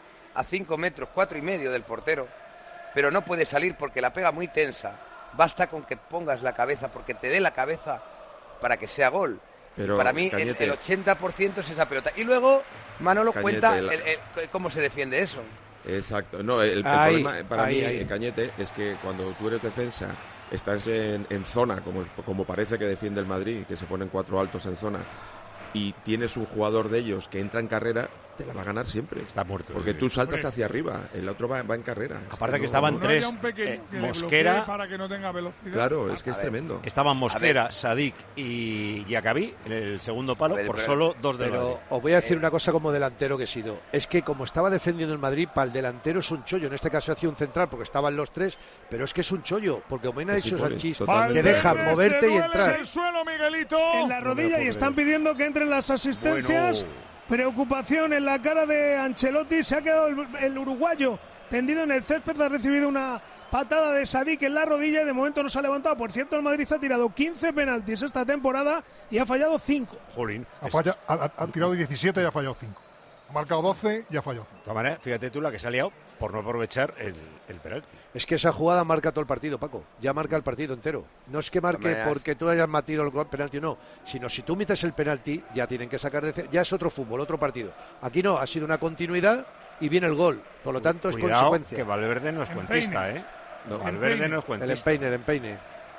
a cinco metros, cuatro y medio del portero, pero no puede salir porque la pega muy tensa. Basta con que pongas la cabeza, porque te dé la cabeza para que sea gol. Pero, Para mí, el, Cañete, el ochenta por ciento es esa pelota. Y luego, Manolo Cañete, cuenta la- el- el- cómo se defiende eso. Exacto. No, el, el Ahí, problema para ahí, mí, ahí. eh, Cañete, es que cuando tú eres defensa, estás en, en zona, como, como parece que defiende el Madrid, que se ponen cuatro altos en zona, y tienes un jugador de ellos que entra en carrera, te la va a ganar siempre. Está muerto. Porque sí. tú saltas hacia arriba, el otro va, va en carrera. Aparte que no, estaban no, tres, un pequeño eh, que le Mosquera... bloquee para que no tenga velocidad. Claro, es que A es ver. tremendo. Estaban Mosquera, Sadik y Diacabí en el segundo palo A ver, por pero- solo dos de Madrid. Pero os voy a decir una cosa como delantero que he sido. Es que como estaba defendiendo el Madrid, para el delantero es un chollo. En este caso hacía un central porque estaban los tres, pero es que es un chollo. Porque como me ha Que sí, dicho Poli, Sanchís, totalmente. te dejan Valverde moverte se y duele entrar. en el suelo, Miguelito. En la rodilla puedo y están creer. pidiendo que entren las asistencias. Bueno. Preocupación en la cara de Ancelotti. Se ha quedado el, el uruguayo tendido en el césped. Ha recibido una patada de Sadik en la rodilla y de momento no se ha levantado. Por cierto, el Madrid ha tirado quince penaltis esta temporada y ha fallado cinco. Jolín. Ha, es- falla- ha- ha- ha tirado diecisiete y ha fallado cinco. Ha marcado doce y ha fallado cinco. De todas maneras, fíjate tú la que se ha liado por no aprovechar el, el penalti. Es que esa jugada marca todo el partido, Paco. Ya marca el partido entero. No es que marque maneras- porque tú hayas metido el gol- penalti o no, sino si tú metes el penalti, ya tienen que sacar de... ce- Ya es otro fútbol, otro partido. Aquí no, ha sido una continuidad y viene el gol. Por lo tanto, es Cuidado, consecuencia. que Valverde no es Empeine. cuentista, ¿eh? No, Valverde Empeine. no es El cuentista. empeine, el empeine.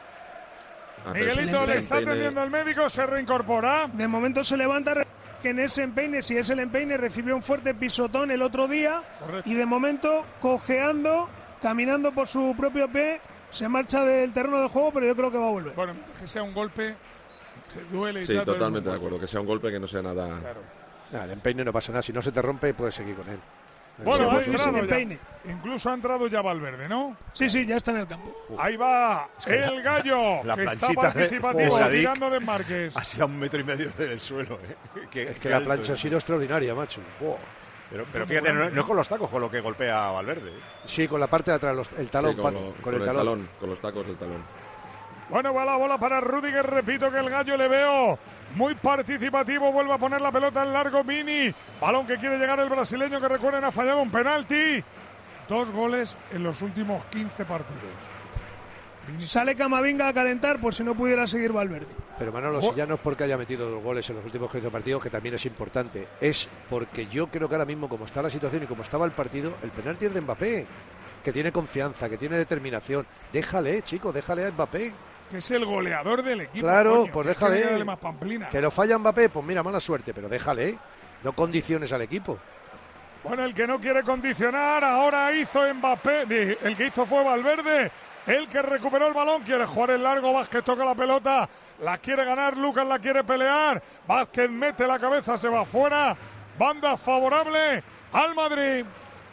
Ah, pero Miguelito sí, le el está empeine- atendiendo el médico, se reincorpora. De momento se levanta re- que en ese empeine, si es el empeine, recibió un fuerte pisotón el otro día Correcto. y de momento cojeando, caminando por su propio pie, se marcha del terreno de juego, pero yo creo que va a volver. Bueno, mientras que sea un golpe, que duele y Sí, tal, pero es totalmente un de acuerdo. Que sea un golpe que no sea nada. Claro. Nah, el empeine no pasa nada. Si no se te rompe, puedes seguir con él. Bueno, Sí, ha sí, entrado sí, ya. empeine. Incluso ha entrado ya Valverde, ¿no? Sí, sí, ya está en el campo. Ahí va que el gallo, la que está planchita de- participativo, de Sadik. tirando de Márquez. Así a un metro y medio del suelo, ¿eh? Qué- Es que qué la alto plancha ha es. sido extraordinaria, macho. Wow. Pero, pero fíjate, no, no es con los tacos con lo que golpea a Valverde. ¿eh? Sí, con la parte de atrás, los- el talón, Sí, con, Paco, lo- con con el talón. Con los tacos del talón. Bueno, va la bola para Rüdiger, repito que el gallo le veo muy participativo, vuelve a poner la pelota en largo Vini, balón que quiere llegar el brasileño que recuerden ha fallado un penalti, dos goles en los últimos quince partidos. Vini. Sale Camavinga a calentar por si no pudiera seguir Valverde. Pero Manolo, Oh. si ya no es porque haya metido dos goles en los últimos quince partidos, que también es importante, es porque yo creo que ahora mismo, como está la situación y como estaba el partido, el penalti es de Mbappé, que tiene confianza, que tiene determinación. Déjale, chico, déjale a Mbappé. Que es el goleador del equipo. Claro, coño, pues que es que déjale. hay que darle más pamplina. Que lo falla Mbappé, pues mira, mala suerte, pero déjale, no condiciones al equipo. Bueno, el que no quiere condicionar, ahora hizo Mbappé, di- el que hizo fue Valverde, el que recuperó el balón, quiere jugar el largo, Vázquez toca la pelota, la quiere ganar, Lucas la quiere pelear, Vázquez mete la cabeza, se va fuera, banda favorable al Madrid.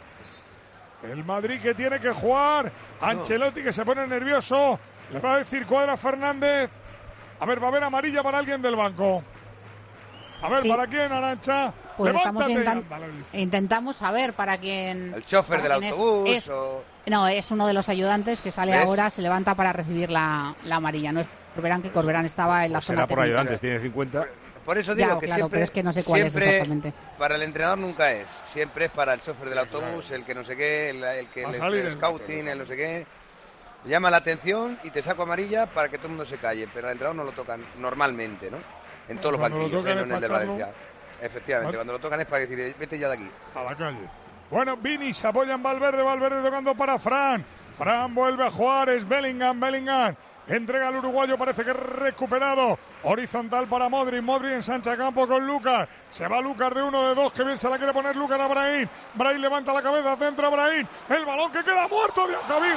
El Madrid que tiene que jugar, Ancelotti que se pone nervioso, le va a decir Cuadra Fernández, a ver, va a haber amarilla para alguien del banco. A ver, Sí. ¿para quién, Arancha? Pues estamos Levántate. intan- Anda, le dice. intentamos saber para quién. El chofer para del quién es. autobús Es- o... No, es uno de los ayudantes que sale ¿Ves? ahora, se levanta para recibir la, la amarilla. No es Corberán, que Corberán estaba en la Pues zona será por técnica. ayudantes, tiene cincuenta. Por eso Ya, digo que claro, siempre, pero es que no sé cuál es siempre exactamente. para el entrenador nunca es. Siempre es para el chofer del autobús, el que no sé qué, el, el que Va a el, salir el el scouting, el no sé qué. Llama la atención y te saco amarilla para que todo el mundo se calle, pero al entrenador no lo tocan normalmente, ¿no? En todos los Cuando lo banquillos, tocan ¿eh? no es en el del para echarlo. Valencia. Efectivamente, Vale. cuando lo tocan es para decir, vete ya de aquí. A la calle. Bueno, Vini se apoya en Valverde, Valverde tocando para Fran. Fran vuelve a jugar, es Bellingham, Bellingham. Entrega al uruguayo, parece que recuperado. Horizontal para Modric, Modric ensancha campo con Lucas. Se va Lucas de uno, de dos, que bien se la quiere poner Lucas a Brahim. Brahim levanta la cabeza, centra Brahim. El balón que queda muerto de Acabí.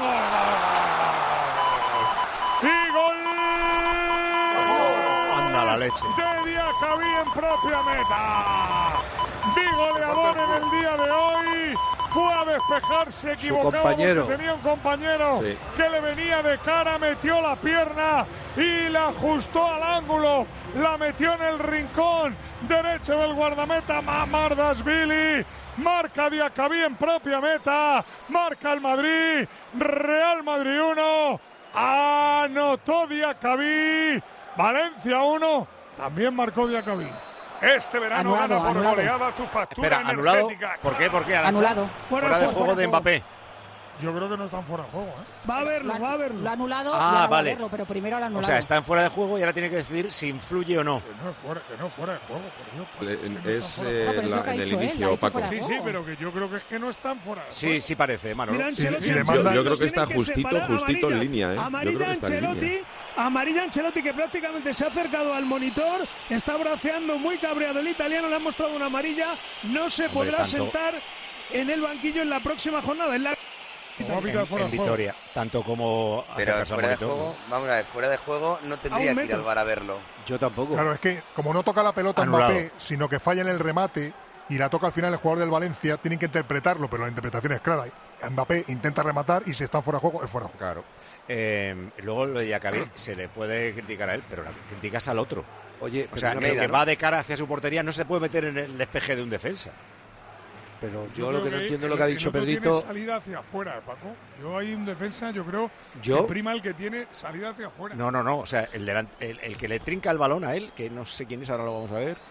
Y gol. Anda la leche. De Diacabí en propia meta. Bigoleador en el día de hoy. Fue a despejarse, equivocado compañero. porque tenía un compañero Sí. que le venía de cara, metió la pierna y la ajustó al ángulo. La metió en el rincón derecho del guardameta Mamardashvili. Marca Diacabí en propia meta. Marca el Madrid. Real Madrid uno. Anotó Diacabí. Valencia uno. También marcó Diacabí. Este verano Anulado, gana por anulado. goleada tu factura Espera, anulado. energética. ¿Por qué? ¿Por qué, Arancha? Anulado. Fuera de juego de Mbappé. yo creo que no están fuera de juego. ¿eh? Va a verlo, Lo va a ha- verlo. Lo ha anulado Ah, y ahora va a vale. verlo, pero primero lo ha O anulado. sea, está en fuera de juego y ahora tiene que decidir si influye o no. Que no es fuera, que no es fuera de juego, por Dios. Le- Que no Es están fuera de eh, juego. pero es lo la- que ha en el dicho él, inicio, ha dicho Paco. fuera de Sí, sí, juego. pero que yo creo que es que no están fuera de juego. Sí, sí parece, Manolo. Mira, Ancelotti, si le Ancelotti, mandan- Yo creo que tienen está justito, separar. justito en Amarilla, línea, ¿eh? Yo Amarilla creo que está en Ancelotti, línea. amarilla Ancelotti, que prácticamente se ha acercado al monitor, está braceando muy cabreado el italiano, le ha mostrado una amarilla, no se Hombre, podrá tanto- sentar en el banquillo en la próxima jornada. En la... Como ha pitado En, fuera en de juego. Vitoria, tanto como Pero acercarse al fuera de monitor, juego, ¿no? vamos a ver, fuera de juego no tendría un que ir metro. al VAR a verlo. Yo tampoco. Claro, es que como no toca la pelota Anulado. Mbappé, sino que falla en el remate y la toca al final el jugador del Valencia, tienen que interpretarlo, pero la interpretación es clara. Mbappé intenta rematar y si está fuera de juego, es fuera de juego. Claro. Eh, luego lo de Diacabí se le puede criticar a él, pero la criticas al otro. Oye, O pero sea, una el pena, que ¿no? va de cara hacia su portería no se puede meter en el despeje de un defensa. Pero yo, Yo lo creo que no entiendo es lo el- que ha el dicho otro Pedrito. Tiene salida hacia afuera, Paco. Yo hay un defensa, yo creo Yo- que prima el que tiene salida hacia afuera. No, no, no. O sea, el, delan- el, el que le trinca el balón a él, que no sé quién es, ahora lo vamos a ver.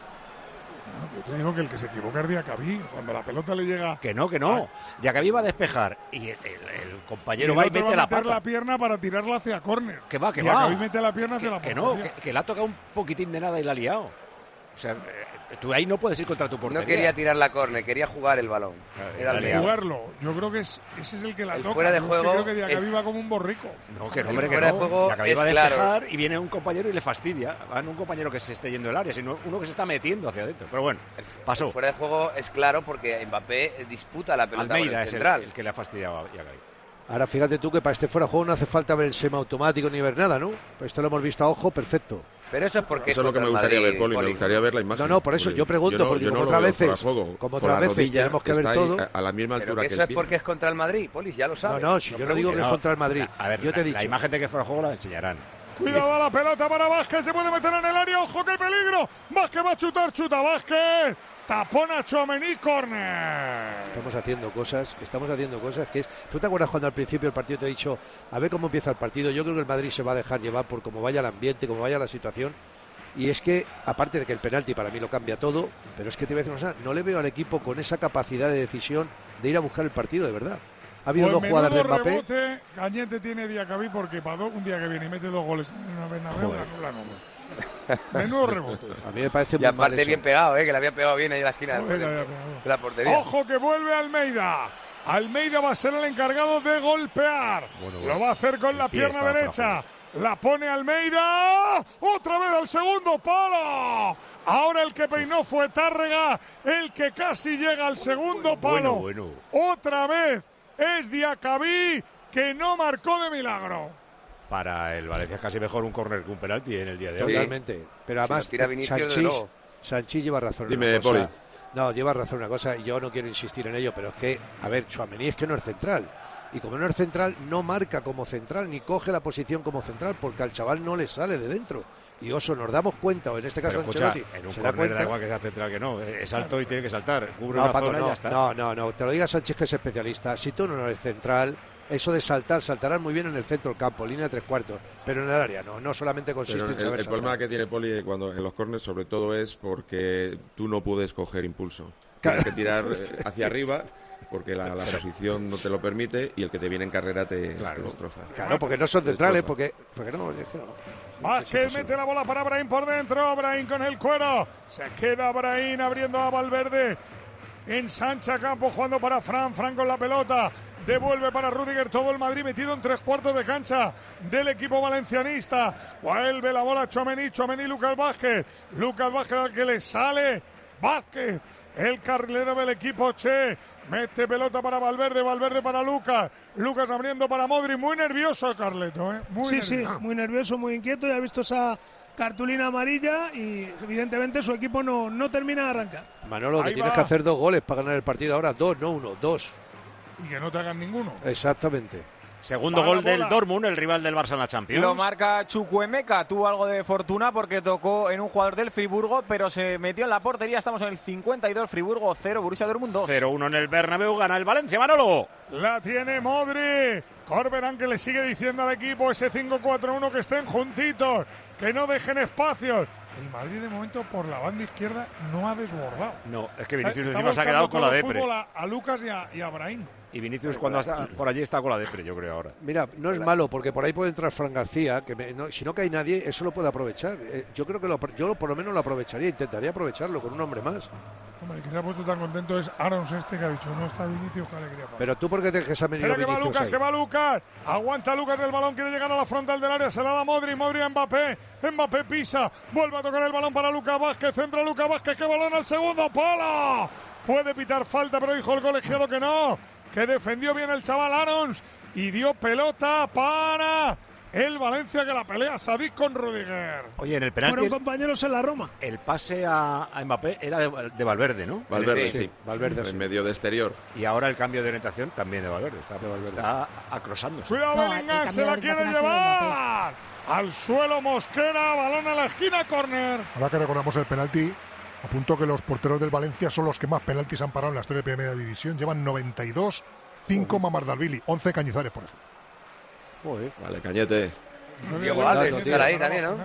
No, yo te digo que el que se equivoca es Diacabí. Cuando la pelota le llega. Que no, que no. Diacabí va a despejar y el, el- el compañero el va y otro mete va a la meter pata. la pierna para tirarla hacia córner. Que va, que Diacabí va. mete la pierna hacia Que, la que no, portería. que, que le ha tocado un poquitín de nada y la ha liado. O sea, eh, tú ahí no puedes ir contra tu portería. No quería tirar la córner, quería jugar el balón. Claro, Era la el liado. Jugarlo. Yo creo que es, ese es el que la El toca. fuera de Yo juego sí creo que Diacabí es- va como un borrico. No, que no, El hombre, que fuera de no. juego Diacabí va a es claro. despejar y viene un compañero y le fastidia. Va no un compañero que se esté yendo del área, sino uno que se está metiendo hacia adentro. Pero bueno, pasó. El fuera de juego es claro porque Mbappé disputa la pelota con Almeida el es el, central. el que le ha fastidiado a Diacabí. Ahora fíjate tú que para este fuera de juego no hace falta ver el sema automático ni ver nada, ¿no? Pues esto lo hemos visto a ojo, perfecto. Pero eso es porque Eso es lo que me gustaría ver, Poli. Me gustaría ver la imagen. No, no, por eso yo pregunto, yo no- porque yo no como lo otras veo fuera veces, de juego. como Con otras la veces rodilla tenemos que ver está ahí todo. a, a la misma Pero altura que que eso el es pie. porque es contra el Madrid, Polis, ya lo No, sabes. no, si yo no digo que es No, contra el Madrid. A ver, Yo te he la, dicho. la imagen de que es fuera de juego la enseñarán. Cuidado a la pelota para Vázquez, se puede meter en el área, ojo que peligro. Vázquez va a chutar, chuta Vázquez. Tapona Tchouaméni, córner. Estamos haciendo cosas, estamos haciendo cosas que es... ¿Tú te acuerdas cuando al principio del partido te he dicho, a ver cómo empieza el partido? Yo creo que el Madrid se va a dejar llevar por cómo vaya el ambiente, cómo vaya la situación. Y es que, aparte de que el penalti para mí lo cambia todo, pero es que te voy a decir una cosa, no le veo al equipo con esa capacidad de decisión de ir a buscar el partido, de verdad. Ha habido Pues dos jugadas de menudo Mbappé. rebote, Cañete tiene Diacabí porque para un día que viene y mete dos goles en una Bernabéu, Joder. la anulan, hombre. Menudo rebote. A mí me parece Y muy mal aparte eso. bien pegado, ¿eh? Que le había pegado bien ahí en la esquina del- Joder, de, la había pegado. la portería. Ojo que vuelve Almeida. Almeida va a ser el encargado de golpear. Bueno, bueno. Lo va a hacer con El la pie pierna estaba derecha. La pone Almeida. Otra vez al segundo palo. Ahora el que peinó fue Tárrega. El que casi llega al segundo palo. Bueno, bueno. Otra vez es Diacabí que no marcó de milagro. Para el Valencia es casi mejor un córner que un penalti en el día de hoy. Totalmente. Pero Si además, lo tira Vinicius, desde Sanchís, luego. Sanchís lleva razón en Dime, una cosa. Poli. No, lleva razón en una cosa y yo no quiero insistir en ello, pero es que, a ver, Tchouaméni es que no es central. Y como no es central, no marca como central, ni coge la posición como central, porque al chaval no le sale de dentro. Y Oso, nos damos cuenta, o en este caso Pero escucha, Ancelotti, en un se da córner da cuenta. igual que sea central que no. Es alto y tiene que saltar. Cubre No, una Paco, zona y no, ya está. no, no, no, te lo diga Sánchez, que es especialista. Si tú no eres central, eso de saltar, saltarán muy bien en el centro del campo, línea de tres cuartos, pero en el área no, no solamente consiste Pero en el, saber el problema saltar. que tiene Poli cuando en los corners sobre todo es porque tú no puedes coger impulso. Tienes que tirar eh, hacia arriba porque la, la posición no te lo permite y el que te viene en carrera te, te destroza. Claro, porque no son centrales, Destroza. porque, porque no, es que no. Vázquez mete la bola para Brahim por dentro. Brahim con el cuero. Se queda Brahim abriendo a Valverde. Ensancha campo jugando para Fran. Fran con la pelota. Devuelve para Rüdiger. Todo el Madrid metido en tres cuartos de cancha del equipo valencianista. Vuelve la bola Tchouaméni. Tchouaméni, Lucas Vázquez. Lucas Vázquez al que le sale. Vázquez. El carrilero del equipo Che. Mete pelota para Valverde. Valverde para Lucas. Lucas abriendo para Modric. Muy nervioso Carleto. ¿eh? Muy sí, nervioso. sí, muy nervioso, muy inquieto. Ya ha visto esa cartulina amarilla y evidentemente su equipo no, no termina de arrancar. Manolo, que Ahí tienes va. que hacer dos goles para ganar el partido ahora, dos, no uno, dos. Y que no te hagan ninguno. Exactamente. Segundo Va la gol del bola. Dortmund, el rival del Barça en la Champions. Lo marca Chukwuemeka, tuvo algo de fortuna porque tocó en un jugador del Friburgo, pero se metió en la portería. Estamos en el cincuenta y dos, Friburgo cero, Borussia Dortmund dos. cero uno en el Bernabéu, gana el Valencia, Manolo. La tiene Modric. Corberán que le sigue diciendo al equipo ese cinco cuatro uno que estén juntitos, que no dejen espacios. el Madrid de momento por la banda izquierda no ha desbordado. No, es que Vinicius Está encima se ha quedado con la depre. A, a Lucas y a, y a Brahim. Y Vinicius cuando está por allí está con la depre, yo creo ahora. Mira, no es malo porque por ahí puede entrar Fran García, que me, no, si no cae nadie, eso lo puede aprovechar. Eh, yo creo que lo, yo por lo menos lo aprovecharía, intentaría aprovecharlo con un hombre más. Hombre, el que se ha puesto tan contento es Arons este que ha dicho, no está Vinicius, qué alegría. Pero tú, ¿por qué te dejes a Vinicius? Espera que va Lucas, ahí? que va Lucas. Aguanta Lucas del balón, quiere llegar a la frontal del área, se la da Modric, Modric a Mbappé. Mbappé pisa, vuelve a tocar el balón para Lucas Vázquez, centra Lucas Vázquez, que balón al segundo, ¡pala! Puede pitar falta, pero dijo el colegiado que no, que defendió bien el chaval Arons y dio pelota para el Valencia, que la pelea Sadik con Rudiger. Oye, en el penalti... Fueron compañeros en la Roma. El pase a, a Mbappé era de, de Valverde, ¿no? Valverde, sí. sí. Valverde, en sí. medio de exterior. Y ahora el cambio de orientación también de Valverde. Está, de Valverde. está acrosándose. Cuidado, no, Bellingham, se la quiere llevar. Al suelo Mosquera, balón a la esquina, córner. Ahora que recordamos el penalti, apunto que los porteros del Valencia son los que más penaltis han parado en la historia de Primera División. Llevan noventa y dos, cinco Mamardashvili, once Cañizares, por ejemplo. Uy, vale, Cañete. Diego Valdés estará ahí también, ¿no?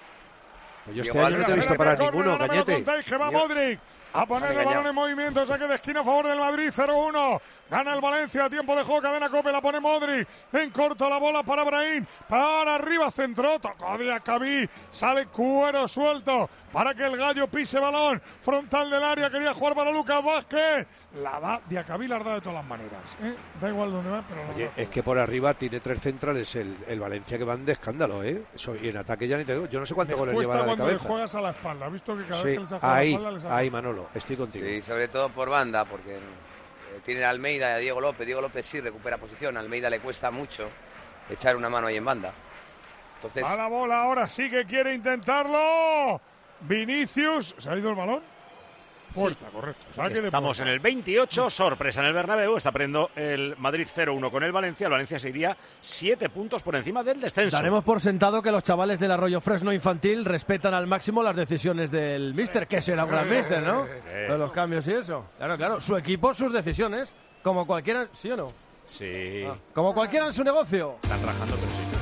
Pues yo este año no te he visto parar ninguno, Cañete. Que va Modric a poner el balón en movimiento, saque de esquina a favor del Madrid, cero uno. Gana el Valencia, tiempo de juego, cadena Cope, la pone Modric. En corto la bola para Brahim, para arriba, centró, tocó Diacabí, sale Cuero suelto para que el Gallo pise balón. Frontal del área, quería jugar para Lucas Vázquez. La da, Diacabí la ha dado de todas las maneras. ¿eh? Da igual dónde va, pero Oye, da. es que por arriba tiene tres centrales el, el Valencia que van de escándalo, ¿eh? Eso, y en ataque ya ni te digo, yo no sé cuántos goles lleva a la cuando cabeza. le juegas a la espalda, ¿has visto que cada sí, vez que le saca ahí, la espalda le saca? Ahí, Manolo, estoy contigo. Sí, sobre todo por banda, porque tiene a Almeida y a Diego López. Diego López sí recupera posición, a Almeida le cuesta mucho echar una mano ahí en banda. Entonces... A la bola, ahora sí que quiere intentarlo. Vinicius, ¿se ha ido el balón? Puerta, sí. Correcto. Estamos en el veintiocho, sorpresa en el Bernabéu, está perdiendo el Madrid cero uno con el Valencia. El Valencia se iría siete puntos por encima del descenso. Daremos por sentado que los chavales del Arroyo Fresno infantil respetan al máximo las decisiones del míster, que será un gran míster, ¿no? Eh. Todos los cambios y eso. Claro, claro, su equipo, sus decisiones, como cualquiera, ¿sí o no? Sí. Ah, como cualquiera en su negocio. Están rajando, pero sí.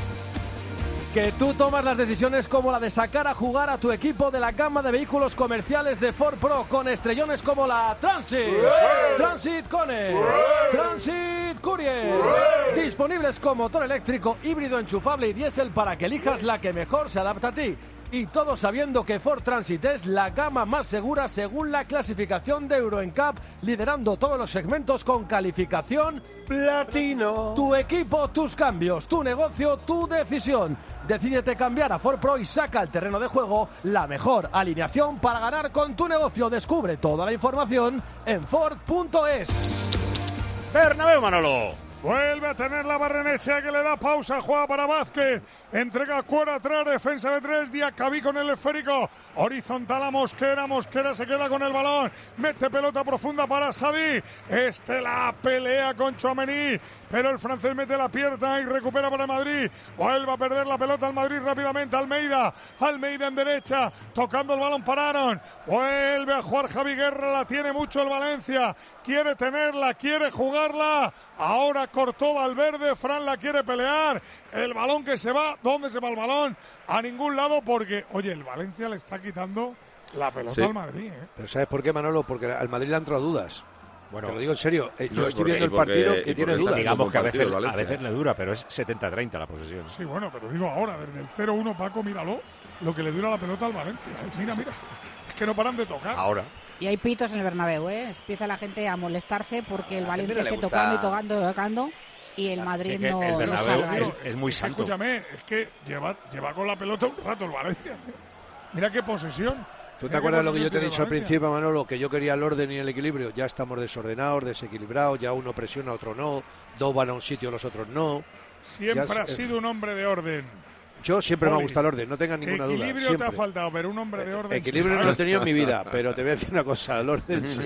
Que tú tomas las decisiones como la de sacar a jugar a tu equipo de la gama de vehículos comerciales de Ford Pro con estrellones como la Transit, ¡Ué! Transit Cone, ¡Ué! Transit Courier, ¡Ué! Disponibles con motor eléctrico, híbrido enchufable y diésel para que elijas la que mejor se adapta a ti. Y todo sabiendo que Ford Transit es la gama más segura según la clasificación de Euro N C A P, liderando todos los segmentos con calificación platino. Tu equipo, tus cambios, tu negocio, tu decisión. Decídete cambiar a Ford Pro y saca al terreno de juego la mejor alineación para ganar con tu negocio. Descubre toda la información en Ford punto es. Bernabéu, Manolo. Vuelve a tener la Barrenechea, que le da pausa, juega para Vázquez, entrega Cuero atrás, defensa de tres, Diacabí con el esférico, horizontal a Mosquera, Mosquera se queda con el balón, mete pelota profunda para Sadí, este la pelea con Tchouaméni, pero el francés mete la pierna y recupera para Madrid, vuelve a perder la pelota al Madrid rápidamente, Almeida, Almeida en derecha, tocando el balón para Aaron, vuelve a jugar Javi Guerra, la tiene mucho el Valencia, quiere tenerla, quiere jugarla, ahora cortó Valverde, Fran la quiere pelear, el balón que se va, ¿dónde se va el balón? A ningún lado, porque, oye, el Valencia le está quitando la pelota sí. al Madrid, ¿eh? Pero ¿sabes por qué, Manolo? Porque al Madrid le han entrado dudas. Bueno, te lo digo en serio, eh, yo no, estoy porque, viendo el partido que tiene dudas. Digamos que a veces, a veces le dura, pero es setenta treinta la posesión. Sí, bueno, pero digo ahora, desde el cero uno, Paco, míralo, lo que le dura la pelota al Valencia. Mira, mira, es que no paran de tocar. Ahora. Y hay pitos en el Bernabéu, ¿eh? Empieza la gente a molestarse porque el Valencia esté tocando y tocando y tocando y el Madrid sí, no, el Bernabéu no es, es muy santo. Escúchame, es que lleva, lleva con la pelota un rato el Valencia. Mira qué posesión. ¿Tú te acuerdas lo que yo te he dicho al principio, Manolo? Que yo quería el orden y el equilibrio. Ya estamos desordenados, desequilibrados, ya uno presiona, otro no. Dos van a un sitio, los otros no. Siempre has sido un hombre de orden. Yo siempre Oli. me ha gustado el orden, no tengas ninguna equilibrio duda. Equilibrio te te ha faltado, pero un hombre de orden... Equilibrio sí, no he tenido en mi vida, pero te voy a decir una cosa, el orden sí.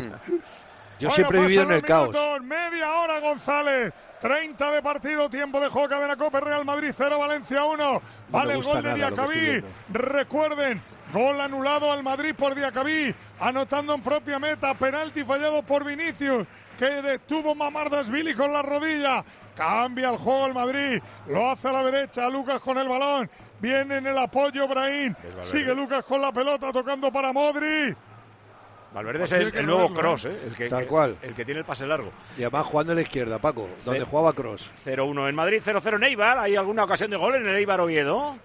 Yo bueno, siempre he vivido en el minutos, caos. Media hora, González. treinta de partido, tiempo de juego, cadena Cope, Real Madrid cero, Valencia uno. Vale no el gol de Diacabí. Recuerden, Gol anulado al Madrid por Diacabí, anotando en propia meta, penalti fallado por Vinicius, que detuvo Mamardashvili con la rodilla. Cambia el juego el Madrid, lo hace a la derecha, Lucas con el balón, viene en el apoyo Brahim, sigue Lucas con la pelota tocando para Modric. Valverde es el, el nuevo Kroos, ¿eh? el, que, Tal el, cual. el que tiene el pase largo. Y además jugando en la izquierda, Paco, donde C- jugaba Kroos. cero uno en Madrid, cero cero en Eibar. ¿Hay alguna ocasión de gol en el Eibar Oviedo?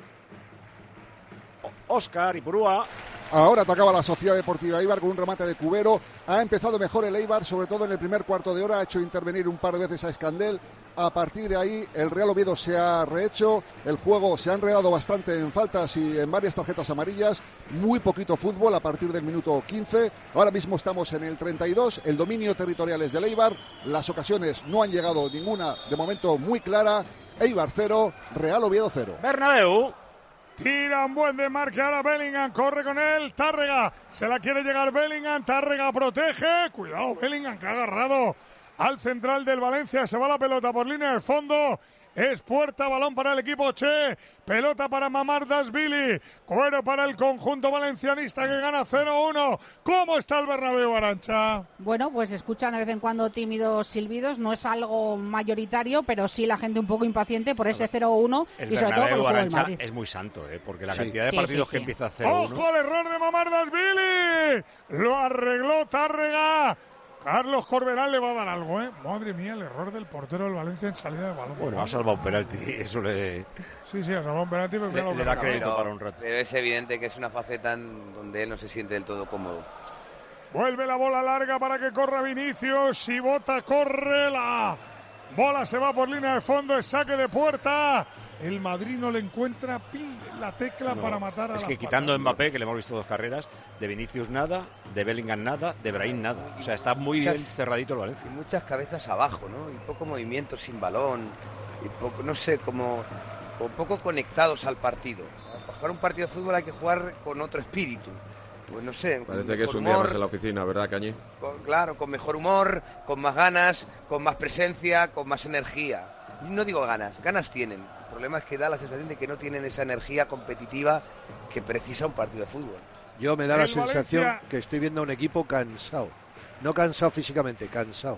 Óscar Ipurúa. Ahora atacaba la Sociedad Deportiva Eibar con un remate de Cubero. Ha empezado mejor el Eibar, sobre todo en el primer cuarto de hora. Ha hecho intervenir un par de veces a Escandel. A partir de ahí, el Real Oviedo se ha rehecho. El juego se ha enredado bastante en faltas y en varias tarjetas amarillas. Muy poquito fútbol a partir del minuto quince. Ahora mismo estamos en el treinta y dos. El dominio territorial es del Eibar. Las ocasiones no han llegado ninguna, de momento muy clara. Eibar cero, Real Oviedo cero. Bernabéu. Tira un buen desmarque ahora Bellingham, corre con él, Tárrega, se la quiere llegar Bellingham, Tárrega protege, cuidado Bellingham que ha agarrado al central del Valencia, se va la pelota por línea de fondo, es puerta, balón para el equipo Che, pelota para Mamardashvili, cuero para el conjunto valencianista que gana cero uno. ¿Cómo está el Bernabéu, Arantxa? Bueno, pues escuchan de vez en cuando tímidos silbidos, no es algo mayoritario, pero sí la gente un poco impaciente por ese cero uno y sobre todo por el juego del Madrid. Es muy santo, ¿eh? Porque la Sí. cantidad de Sí, partidos sí, que sí. empieza cero uno. ¡Ojo al error de Mamardashvili! Lo arregló Tárrega. Carlos Corberán le va a dar algo, ¿eh? Madre mía, el error del portero del Valencia en salida de balón. Bueno, ha salvado un penalti, eso le, Sí, sí, ha salvado un penalti. Pero le, claro, le da que- crédito para un rato. Pero es evidente que es una faceta en donde él no se siente del todo cómodo. Vuelve la bola larga para que corra Vinicius. Y bota, corre la bola, se va por línea de fondo, es saque de puerta. El Madrid no le encuentra pin la tecla No, para matar a es la que quitando a Mbappé, que le hemos visto dos carreras, de Vinicius nada, de Bellingham nada, de Brahim nada. O sea, está muy Muchas- bien cerradito el Valencia. Y muchas cabezas abajo, ¿no? Y poco movimiento sin balón, y poco, no sé, como o poco conectados al partido. Para jugar un partido de fútbol hay que jugar con otro espíritu. Pues no sé, con Parece que es mejor un día humor, más en la oficina, ¿verdad, Cañí? con- claro, con mejor humor, con más ganas, con más presencia, con más energía. No digo ganas, ganas tienen. El problema es que da la sensación de que no tienen esa energía competitiva que precisa un partido de fútbol. Yo me da la El sensación Valencia- que estoy viendo a un equipo cansado. No cansado físicamente, cansado.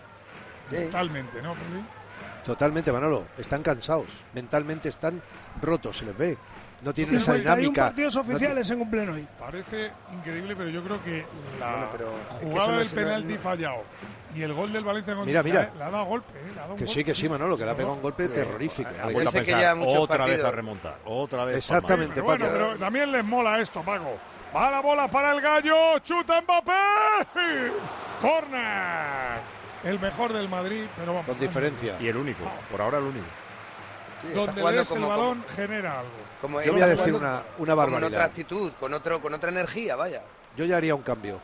Totalmente, ¿no, Pili? Totalmente, Manolo. Están cansados. Mentalmente están rotos, se les ve. No tienen esa cincuenta y uno dinámica. partidos no ti- oficiales en cumplen hoy. Parece increíble, pero yo creo que la Bueno, pero es que jugada eso no del es- penalti no- fallado y el gol del Valencia contra Mira, mira. le ha dado golpe, ¿eh? Le ha dado un Que gol. sí, que sí, Manolo, que le ha pegado un golpe terrorífico. Ha vuelto a Sé que pensar, ya muchos otra vez partidos- a remontar, otra vez. Exactamente, Pero bueno, Paco. pero también les mola esto, Paco. Va la bola para el Gallo, chuta Mbappé. Corner. El mejor del Madrid, pero vamos. Con diferencia. Y el único, por ahora el único. está Donde le jugando des el como- balón genera algo. Como Yo voy a decir una, una Con otra barbaridad. actitud, con otro, con otra energía, vaya. Yo ya haría un cambio.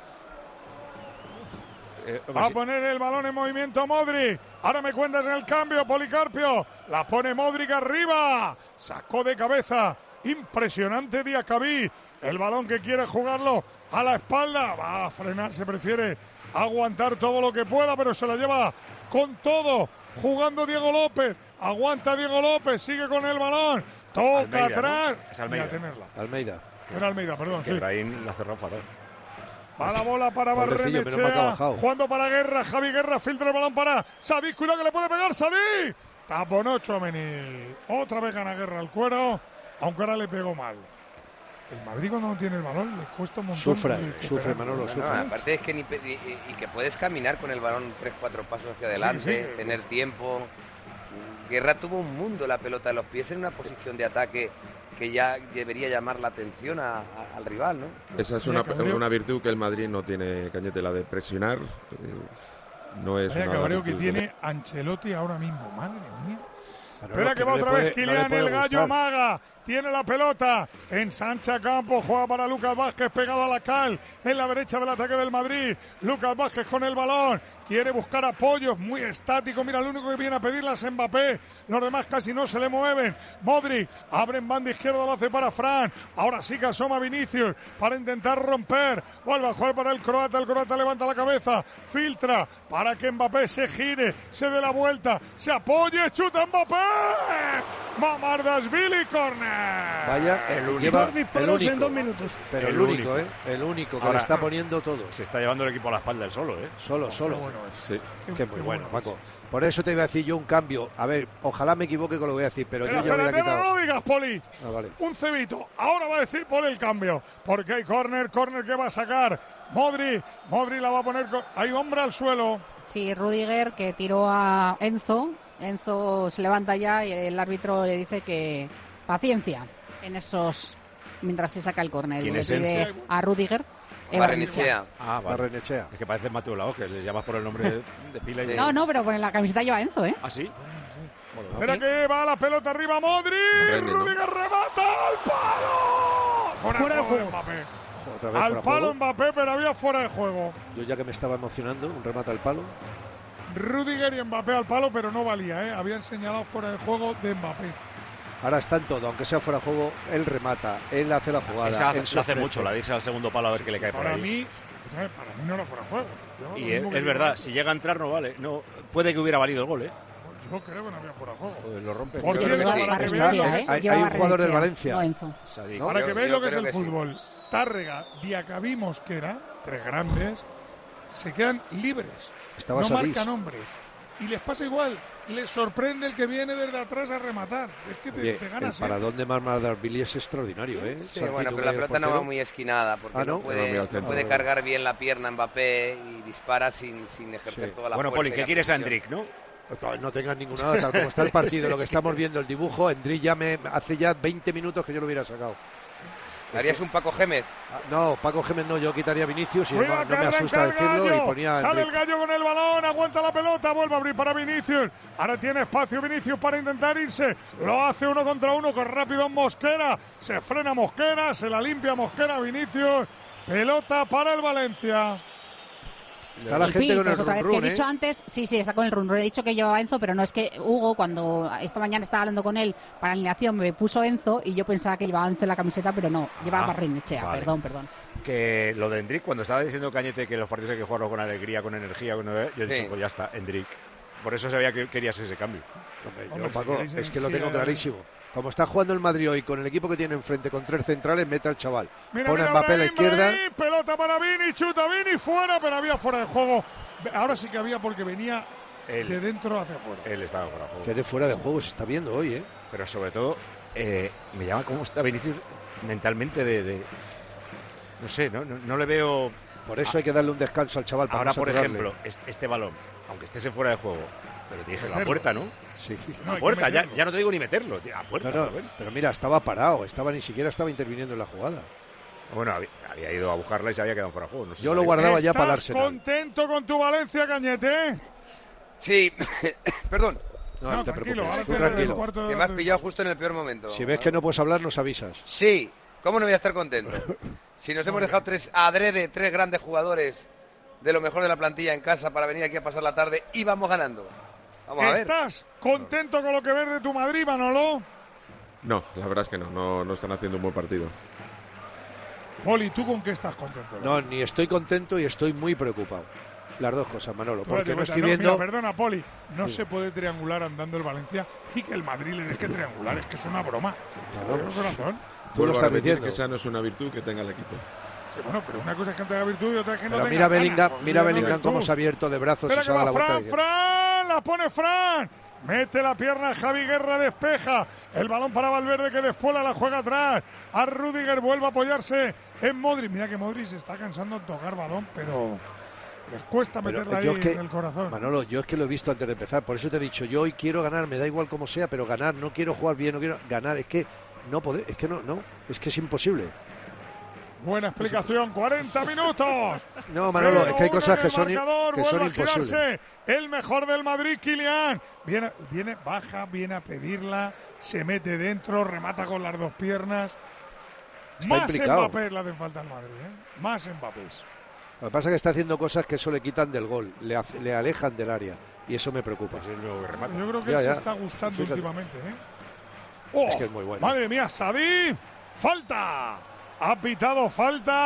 Eh, Va a poner el balón en movimiento Modric. Ahora me cuentas el cambio, Policarpio. La pone Modric arriba. Sacó de cabeza. Impresionante Diacabí. El balón que quiere jugarlo a la espalda. Va a frenar, se prefiere aguantar todo lo que pueda, pero se la lleva con todo. Jugando Diego López. Aguanta Diego López. Sigue con el balón. Toca Almeida, ¿no? atrás. Es Almeida. Y a tenerla. Almeida. Era Almeida, perdón. Que Sí. Brahim la ha cerrado fatal. Va la bola para Pobrecillo, menos mal que ha Barrenechea. bajado. Jugando para Guerra. Javi Guerra filtra el balón para Sadik. Cuidado que le puede pegar Sadik. Taponó Tchouaméni. Otra vez gana Guerra al cuero. Aunque ahora le pegó mal. El Madrid cuando no tiene el balón le cuesta un montón. Sufre, de sufre, recuperar. Manolo, No, sufre. aparte es que ni pe- y, y que puedes caminar con el balón tres, cuatro pasos hacia adelante, sí. tener tiempo. Guerra tuvo un mundo la pelota en los pies en una posición de ataque que ya debería llamar la atención a- a- al rival, ¿no? Esa es Vaya una, cabreo. una virtud que el Madrid no tiene, Cañete, la de presionar. eh, no es Vaya una cabreo que virtud. tiene Ancelotti ahora mismo. Madre mía. Manolo, Espera que va no le otra puede- vez no le Kylian, puede el gallo gustar. amaga, tiene la pelota, ensancha campo, juega para Lucas Vázquez, pegado a la cal, en la derecha del ataque del Madrid, Lucas Vázquez con el balón, quiere buscar apoyos, muy estático, mira, el único que viene a pedirlas es Mbappé, los demás casi no se le mueven, Modric, abre en banda izquierda, lo hace para Fran, ahora sí que asoma Vinicius, para intentar romper, vuelve a jugar para el croata, el croata levanta la cabeza, filtra, para que Mbappé se gire, se dé la vuelta, se apoye, chuta Mbappé, Mamardashvili, corner. Vaya, el único. lleva Dos disparos en dos minutos. Pero el, El único, único. ¿eh? El único que Ahora, le está poniendo todo. Se está llevando el equipo a la espalda él solo, ¿eh? Solo, solo. Qué bueno es. Sí. Qué, Qué- muy qué bueno, bueno Paco. Por eso te iba a decir yo un cambio. A ver, ojalá me equivoque con lo que voy a decir, pero Espera, yo ya hubiera espérate, no quitado. lo digas, Poli. Ah, vale. Un cebito. Ahora va a decir por el cambio. Porque hay córner, córner que va a sacar Modri. Modri la va a poner. con- Hay hombre al suelo. Sí, Rudiger que tiró a Enzo. Enzo se levanta ya y el árbitro le dice que paciencia en esos mientras se saca el córner. ¿Quién Le es pide Enzo? a Rudiger. eh, Barrenechea. Ah, vale. Barrenechea. Es que parece Mateo Laoz, que les llamas por el nombre de, de pila y de... No, no, pero en la camiseta lleva Enzo, ¿eh? ¿Ah, sí? Espera que va la pelota arriba Modri. René, ¿no? Rudiger remata al palo. Fuera, Fuera de de juego de juego. Mbappé. Otra vez Al fuera palo juego. Mbappé, pero había fuera de juego. Yo ya que me estaba emocionando, un remate al palo. Rudiger y Mbappé al palo, pero no valía, ¿eh? Habían señalado fuera de juego de Mbappé. Ahora está en todo, aunque sea fuera de juego, él remata, él hace la jugada. Esa él la hace sufre. mucho, la dice al segundo palo a ver qué le cae por Para ahí. mí, ¿sabes? Para mí no era fuera de juego. Yo Y lo es, mismo que es digo verdad, antes. si llega a entrar no vale. No, puede que hubiera valido el gol, ¿eh? Yo creo que no había fuera de juego. Joder, lo rompe. Por Yo creo cierto, que sí. para que Barrenechea, veáis lo que ¿eh? es- Hay- Lleva hay un jugador del Barrenechea, Valencia. no Enzo. Sadik. ¿No? Para Yo- que veáis yo lo que es creo el que sí. fútbol. Tárrega, Diacabí, Mosquera, tres grandes, se quedan libres. Estaba no Sadís. marcan hombres. Y les pasa igual. Les sorprende el que viene desde atrás a rematar. Es que te, Oye, te el ganas. ¿eh? paradón de Marmadarbili es extraordinario, ¿eh? Sí, Santi, bueno, tú pero la que eres pelota no va portero. muy esquinada porque Ah, no, ¿no? No, puede, mira al no centro. puede cargar bien la pierna Mbappé y dispara sin, sin ejercer Sí. toda la Bueno, fuerza Poli, y ¿qué la quieres a presión. Endrick, no? No, no tengas ninguna duda, tal como está el partido, lo que estamos viendo, el dibujo, Endrick ya me hace ya veinte minutos que yo lo hubiera sacado. ¿Harías un Paco Gémez? Ah, No, Paco Gémez no, yo quitaría a Vinicius y no, Cuidado no que me asusta arranca el decirlo y gallo. ponía a Sale el Endrick. gallo con el balón, aguanta la pelota, vuelve a abrir para Vinicius. Ahora tiene espacio Vinicius para intentar irse. Lo hace uno contra uno con rápido Mosquera. Se frena Mosquera, se la limpia Mosquera Vinicius. Pelota para el Valencia. Está la Y gente con el pitos otra vez, run que he run, dicho ¿eh? antes, sí, sí, está con el run run. He dicho que llevaba Enzo, pero no es que Hugo, cuando esta mañana estaba hablando con él para la alineación, me puso Enzo y yo pensaba que llevaba Enzo en la camiseta, pero no, llevaba Ah, Barrenechea, vale. perdón, perdón. Que lo de Endrick, cuando estaba diciendo Cañete que los partidos hay que jugarlos con alegría, con energía, con... yo he dicho, Sí. pues ya está, Endrick. Por eso sabía que querías ese cambio. Hombre, yo, Hombre, si Paco, queréis es que lo energía, tengo clarísimo. Como está jugando el Madrid hoy con el equipo que tiene enfrente, con tres centrales, mete al chaval. Mira, Pone a mira, Mbappé a la Brahim, izquierda. Brahim, pelota para Vini, chuta Vini, fuera, pero había fuera de juego. Ahora sí que había porque venía Él, de dentro hacia afuera. él estaba fuera de juego. Que de fuera de juego se está viendo hoy, ¿eh? Pero sobre todo, eh, me llama cómo está Vinicius mentalmente de... de- no sé, ¿no? No, no le veo... Por eso hay que darle un descanso al chaval. Para Ahora, no por saturarle. ejemplo, es- este balón, aunque estés fuera de juego, pero te dije la Meterlo. puerta, ¿no? Sí. No, A hay que puerta, ya, meterlo. ya no te digo ni meterlo, tío, a puerta. No, no, por lo menos. pero mira, estaba parado, estaba ni siquiera estaba interviniendo en la jugada. Bueno, había, había ido a buscarla y se había quedado fuera de juego. No sé Yo si lo sabía. guardaba ya para el ¿Estás Arsenal. contento con tu Valencia, Cañete? Sí, perdón, No, No, no te tranquilo, preocupes, ahora tú te doy el tranquilo. cuarto de que me has hora. pillado justo en el peor momento. Si ves que no puedes hablar, nos avisas. Sí, ¿cómo no voy a estar contento? Si nos hemos dejado tres adrede, tres grandes jugadores de lo mejor de la plantilla en casa para venir aquí a pasar la tarde y vamos ganando. Vamos a ver. ¿Estás contento con lo que ves de tu Madrid, Manolo? No, la verdad es que no, no, no están haciendo un buen partido. Poli, ¿tú con qué estás contento? No, ni estoy contento y estoy muy preocupado. Las dos cosas, Manolo, Tú porque date no cuenta, estoy no, viendo... mira, perdona, Poli, no Sí. se puede triangular andando el Valencia y que el Madrid le deje triangular, es que es una broma. Claro. Te doy el corazón. Tú lo Vuelvo a estás repetir diciendo. que esa no es una virtud que tenga el equipo. Sí, bueno, pero una cosa es que tenga virtud y otra es que no Pero tenga mira ganas. Bellingham, Pues mira sí, no Bellingham virtud. cómo se ha abierto de brazos Espera y se que ha dado va la vuelta. Fran, de- Fran, la pone Fran. Mete la pierna Javi Guerra, despeja. El balón para Valverde que despuela, la juega atrás. A Rudiger vuelve a apoyarse en Modric. Mira que Modric se está cansando de tocar balón, pero les cuesta Pero meterla yo ahí es que- en el corazón. Manolo, yo es que lo he visto antes de empezar, por eso te he dicho, yo hoy quiero ganar, me da igual como sea, pero ganar, no quiero jugar bien, no quiero ganar, es que no poder, es que no, no, es que es imposible. Buena explicación, cuarenta minutos. No, Manolo, es que hay cero uno cosas en que el son, i- marcador, que son vuelve a imposibles. girarse el mejor del Madrid, Kylian. Viene, viene, baja, viene a pedirla, se mete dentro, remata con las dos piernas. Está Más implicado. Mbappé le hacen falta al Madrid, ¿eh? Más Mbappé. Lo que pasa es que está haciendo cosas que eso le quitan del gol, le, hace- le alejan del área, y eso me preocupa. Yo creo que Ya, él se ya. está gustando Fíjate. últimamente, ¿eh? ¡Oh! Es que es muy bueno. Madre mía, Sadí, falta. Ha pitado falta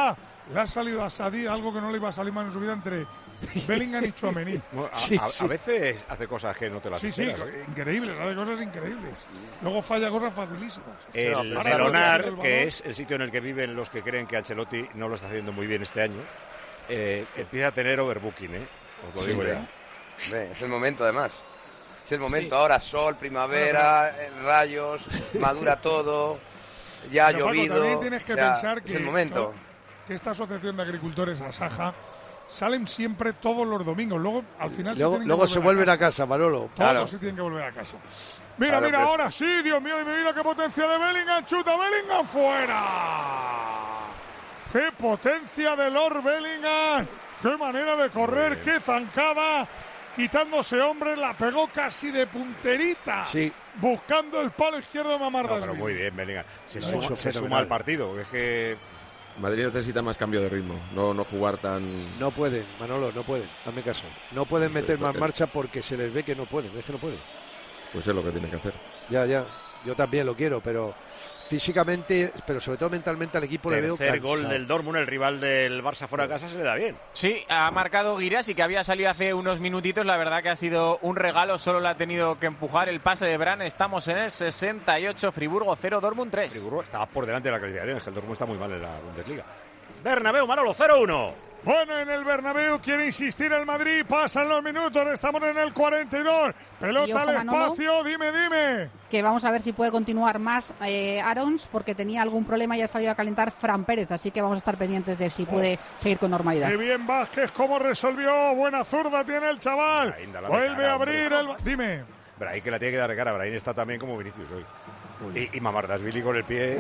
le ha salido a Sadí algo que no le iba a salir más en su vida entre Bellingham y Tchouaméni. Bueno, a, Sí, a- sí. a veces hace cosas que no te las Sí, sí, esperas, ¿eh? increíble, hace cosas increíbles. Luego falla cosas facilísimas. El Ahora Melonar, el balón. que es el sitio en el que viven los que creen que Ancelotti no lo está haciendo muy bien este año, eh, empieza a tener overbooking, ¿eh? Os lo Sí, digo hombre. ya. Hombre, es el momento además. Es el momento Sí. ahora, sol, primavera, eh, rayos, madura todo, ya ha Pero, Paco, llovido. también tienes que o sea, pensar que, es el momento. claro, que esta asociación de agricultores, Asaja, salen siempre todos los domingos. Luego, al final, Luego, se, tienen luego que se volver vuelven a casa, Manolo. Todos se tienen que volver a casa. Mira, Claro mira, que- ahora sí, Dios mío de mi vida, qué potencia de Bellingham, chuta Bellingham fuera. Qué potencia de Lord Bellingham, qué manera de correr, qué zancada, quitándose hombre, la pegó casi de punterita. Sí. Buscando el palo izquierdo de No, Mamardas. pero muy bien, Bellingham. Se, Lo ha suma, hecho se fenomenal. suma al partido. Es que Madrid necesita más cambio de ritmo, no, no jugar tan... No pueden, Manolo, no pueden. Hazme caso. No pueden Sí, meter más porque- marcha porque se les ve que no pueden. Es que no pueden. Pues es lo que tiene que hacer. Ya, ya. Yo también lo quiero, pero físicamente, pero sobre todo mentalmente al equipo le veo tercer gol cansado. del Dortmund, el rival del Barça fuera de casa, se le da bien. Sí, ha marcado Guirassi, que había salido hace unos minutitos. La verdad que ha sido un regalo, solo le ha tenido que empujar el pase de Bran. Estamos en el sesenta y ocho, Friburgo cero, Dortmund tres. Friburgo estaba por delante de la clasificación, es que el Dortmund está muy mal en la Bundesliga. Bernabéu, Manolo, cero uno. Bueno, en el Bernabéu quiere insistir el Madrid, pasan los minutos, estamos en el cuarenta y dos. Pelota Y ojo, al Manolo. espacio, dime, dime. Que vamos a ver si puede continuar más eh, Arons, porque tenía algún problema y ha salido a calentar Fran Pérez, así que vamos a estar pendientes de si puede seguir con normalidad. Qué bien Vázquez, cómo resolvió, buena zurda tiene el chaval. Brahim, dale la Vuelve cara, a abrir hombre. el... Dime. Brahim, que la tiene que dar de cara. Brahim está también como Vinicius hoy. Y, y Mamardashvili con el pie.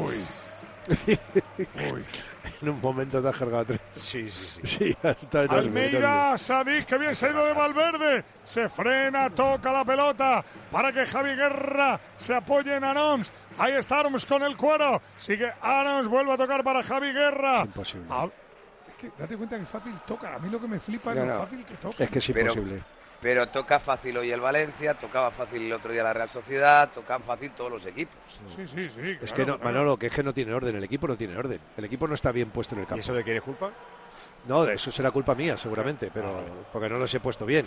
En un momento te has cargado tres. Sí, sí, sí. Sí, hasta enorme, enorme. Almeida, Sadik, que bien se ha ido de Valverde. Se frena, toca la pelota para que Javi Guerra se apoye en Arons. Ahí está Arons con el cuero. Sigue Arons, vuelve a tocar para Javi Guerra. Es imposible. Ah, es que date cuenta que fácil toca. A mí lo que me flipa es No, lo no. fácil que toca. Es que es Pero- imposible. Pero toca fácil hoy el Valencia, tocaba fácil el otro día la Real Sociedad, tocan fácil todos los equipos. Sí, sí, sí. Es claro, que no, claro. Manolo, que es que no tiene orden. El equipo no tiene orden. El equipo no está bien puesto en el campo. ¿Y eso de quién es culpa? No, de eso será culpa mía, seguramente, pero porque no los he puesto bien.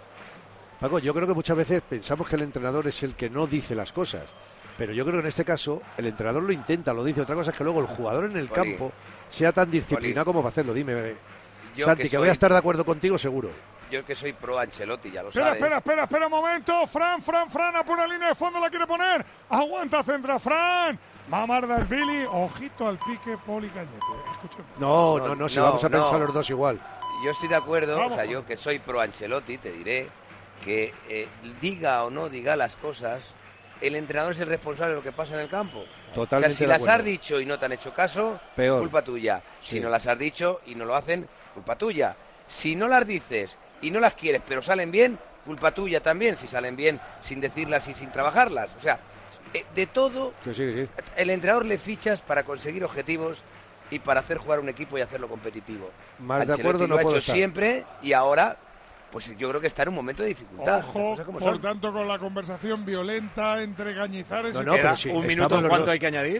Paco, yo creo que muchas veces pensamos que el entrenador es el que no dice las cosas, pero yo creo que en este caso el entrenador lo intenta, lo dice. Otra cosa es que luego el jugador en el Poli. campo sea tan disciplinado como para hacerlo. Dime, Yo Santi, que que voy soy- a estar de acuerdo contigo, seguro. Yo que soy pro Ancelotti, ya lo Espera, sabes. espera, espera, espera un momento. Fran, Fran, Fran, a pura línea de fondo la quiere poner. Aguanta, centra Fran. Mamardashvili, ojito al pique, Poli Cañete. Escuchen. No, no, no, si vamos a pensar los dos igual. Yo estoy de acuerdo, Vamos, o sea, Juan. yo que soy pro Ancelotti, te diré que eh, diga o no diga las cosas, el entrenador es el responsable de lo que pasa en el campo. Totalmente o sea, si de las acuerdo. has dicho y no te han hecho caso, Peor. culpa tuya. Sí. Si no las has dicho y no lo hacen, culpa tuya. Si no las dices y no las quieres, pero salen bien, culpa tuya también, si salen bien sin decirlas y sin trabajarlas. O sea, eh, de todo, Que sí, que sí. el entrenador le fichas para conseguir objetivos y para hacer jugar un equipo y hacerlo competitivo. Más de Ancelotti acuerdo lo no ha puedo hecho estar. siempre y ahora, pues yo creo que está en un momento de dificultad. Ojo, Las cosas como por son. tanto, con la conversación violenta entre Cañizares No, y no, Queda pero sí, un estamos minuto, los ¿cuánto dos. hay que añadir?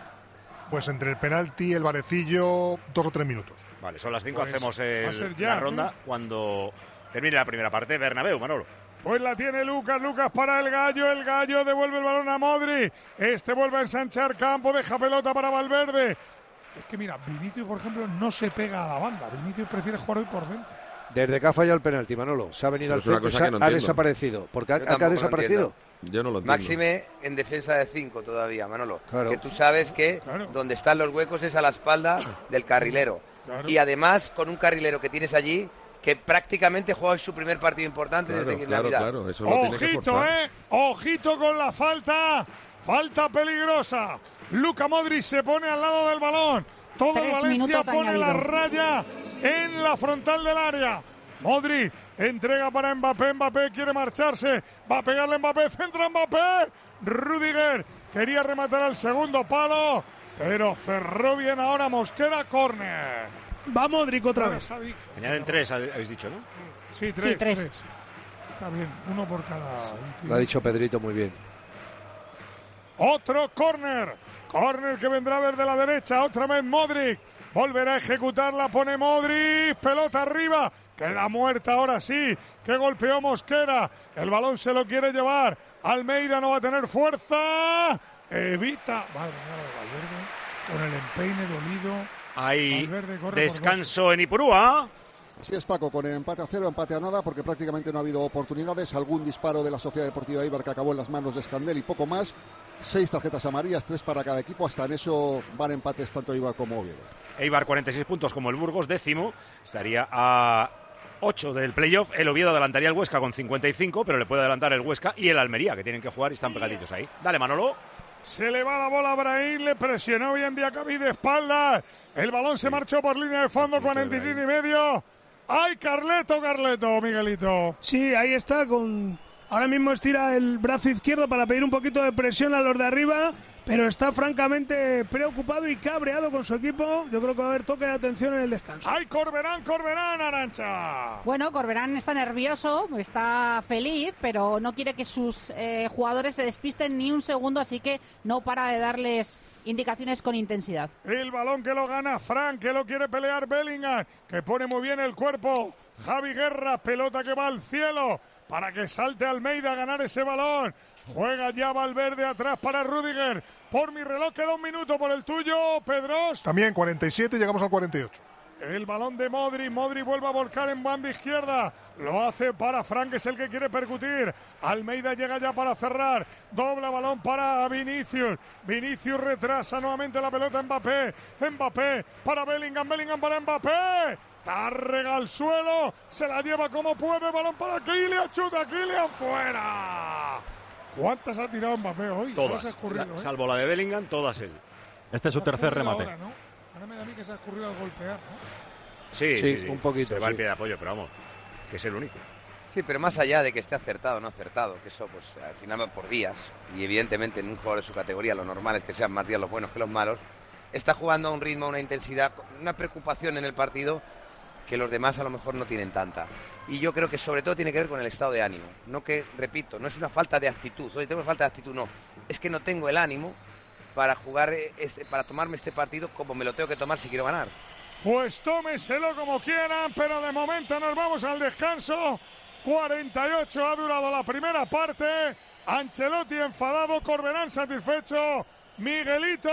Pues entre el penalti y el varecillo, dos o tres minutos. Vale, son las cinco, Pues, hacemos va a el- ser ya, la ¿eh? ronda cuando termine la primera parte. Bernabéu, Manolo. Pues la tiene Lucas, Lucas para el Gallo, el Gallo devuelve el balón a Modri, este vuelve a ensanchar campo, deja pelota para Valverde. Es que mira, Vinicius, por ejemplo, no se pega a la banda, Vinicius prefiere jugar hoy por dentro. Desde que ha fallado el penalti, Manolo, se ha venido Pero al es una frente, cosa se ha, que no ha entiendo. desaparecido. Porque ha, Yo ha tampoco lo desaparecido. entiendo. Yo no lo entiendo. Máxime en defensa de cinco todavía, Manolo. Claro. Que tú sabes que Claro. donde están los huecos es a la espalda del carrilero. Claro. Y además con un carrilero que tienes allí que prácticamente juega su primer partido importante Claro, desde que claro, Navidad. claro, eso lo tiene que Ojito, forzar. eh, ojito con la falta, falta peligrosa. Luka Modric se pone al lado del balón. Todo el Tres Valencia minutos pone la añadido. raya en la frontal del área. Modric entrega para Mbappé, Mbappé quiere marcharse, va a pegarle Mbappé, centra Mbappé. Rudiger quería rematar al segundo palo, pero cerró bien ahora Mosquera, córner. Va Modric otra vez. Sadik. Añaden tres, habéis dicho, ¿no? Sí, tres, Sí, tres. tres. Está bien, uno por cada. Lo ha dicho Pedrito muy bien. Otro córner. Córner que vendrá desde la derecha. Otra vez Modric. volverá a ejecutarla, pone Modric, pelota arriba, queda muerta ahora sí, que golpeó Mosquera, el balón se lo quiere llevar, Almeida no va a tener fuerza, evita, madre mía, Valverde, con el empeine dolido. Hay Valverde corre descanso en Ipurúa. Así es, Paco, con empate a cero, empate a nada, porque prácticamente no ha habido oportunidades, algún disparo de la Sociedad Deportiva Eibar que acabó en las manos de Escandel y poco más, seis tarjetas amarillas, tres para cada equipo, hasta en eso van empates tanto Eibar como Oviedo. Eibar cuarenta y seis puntos como el Burgos, décimo, estaría a ocho del playoff, el Oviedo adelantaría el Huesca con cincuenta y cinco, pero le puede adelantar el Huesca y el Almería, que tienen que jugar y están pegaditos ahí. Dale, Manolo. Se le va la bola a Brahim, le presionó bien Diacabí de espaldas, el balón se marchó por línea de fondo, cuarenta y seis y medio. ¡Ay, Carleto, Carleto, Miguelito! Sí, ahí está, con ahora mismo estira el brazo izquierdo para pedir un poquito de presión a los de arriba, pero está francamente preocupado y cabreado con su equipo. Yo creo que va a haber toque de atención en el descanso. ¡Ay, Corberán, Corberán, Arancha! Bueno, Corberán está nervioso, está feliz, pero no quiere que sus eh, jugadores se despisten ni un segundo, así que no para de darles indicaciones con intensidad. El balón que lo gana Frank, que lo quiere pelear Bellingham, que pone muy bien el cuerpo. Javi Guerra, pelota que va al cielo para que salte Almeida a ganar ese balón. Juega ya Valverde atrás para Rüdiger. Por mi reloj queda un minuto, por el tuyo, Pedros. También cuarenta y siete, llegamos al cuarenta y ocho. El balón de Modric, Modric vuelve a volcar en banda izquierda, lo hace para Frank, que es el que quiere percutir, Almeida llega ya para cerrar, dobla balón para Vinicius, Vinicius retrasa nuevamente la pelota a Mbappé, Mbappé para Bellingham, Bellingham para Mbappé, Tárrega al suelo, se la lleva como puede, balón para Kylian, chuta Kylian, fuera. ¿Cuántas ha tirado Mbappé hoy? Todas, se ha escurrido, la, ¿eh? salvo la de Bellingham, todas él. Este es su tercer remate. Ahora, ¿no? Ahora me da a mí que se ha escurrido al golpear, ¿no? Sí, Sí, sí, sí, un poquito, se va sí. el pie de apoyo, pero vamos, que es el único. Sí, pero más allá de que esté acertado o no acertado, que eso pues al final va por días, y evidentemente en un jugador de su categoría lo normal es que sean más días los buenos que los malos, está jugando a un ritmo, a una intensidad, una preocupación en el partido que los demás a lo mejor no tienen tanta. Y yo creo que sobre todo tiene que ver con el estado de ánimo. No que, repito, no es una falta de actitud, oye, tengo falta de actitud, no. Es que no tengo el ánimo para jugar, este, para tomarme este partido como me lo tengo que tomar si quiero ganar. Pues tómenselo como quieran, pero de momento nos vamos al descanso. cuarenta y ocho ha durado la primera parte. Ancelotti enfadado, Corberán satisfecho. Miguelito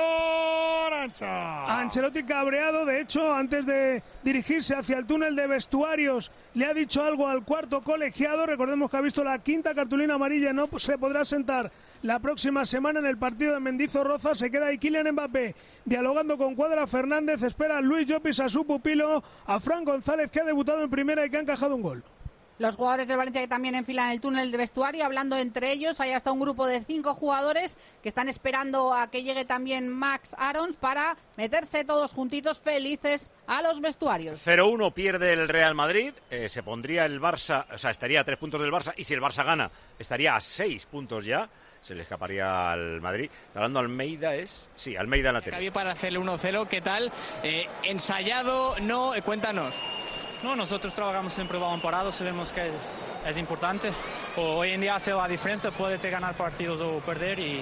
Arancha. Ancelotti cabreado, de hecho, antes de dirigirse hacia el túnel de vestuarios, le ha dicho algo al cuarto colegiado. Recordemos que ha visto la quinta cartulina amarilla, no se podrá sentar la próxima semana en el partido de Mendizorroza. Se queda ahí Kylian Mbappé dialogando con Cuadra Fernández. Espera a Luis Llopis, a su pupilo, a Fran González, que ha debutado en primera y que ha encajado un gol. Los jugadores del Valencia que también enfilan el túnel de vestuario, hablando entre ellos. Hay hasta un grupo de cinco jugadores que están esperando a que llegue también Max Aarons para meterse todos juntitos felices a los vestuarios. cero uno pierde el Real Madrid, eh, se pondría el Barça, o sea, estaría a tres puntos del Barça, y si el Barça gana, estaría a seis puntos ya, se le escaparía al Madrid. Está hablando Almeida, es... Sí, Almeida en la tele. Javier, para hacerle uno cero, ¿qué tal? Eh, ¿Ensayado? No, eh, cuéntanos. No, nosotros trabajamos siempre balón parado, sabemos que es importante. Hoy en día hace la diferencia, puede ganar partidos o perder, y,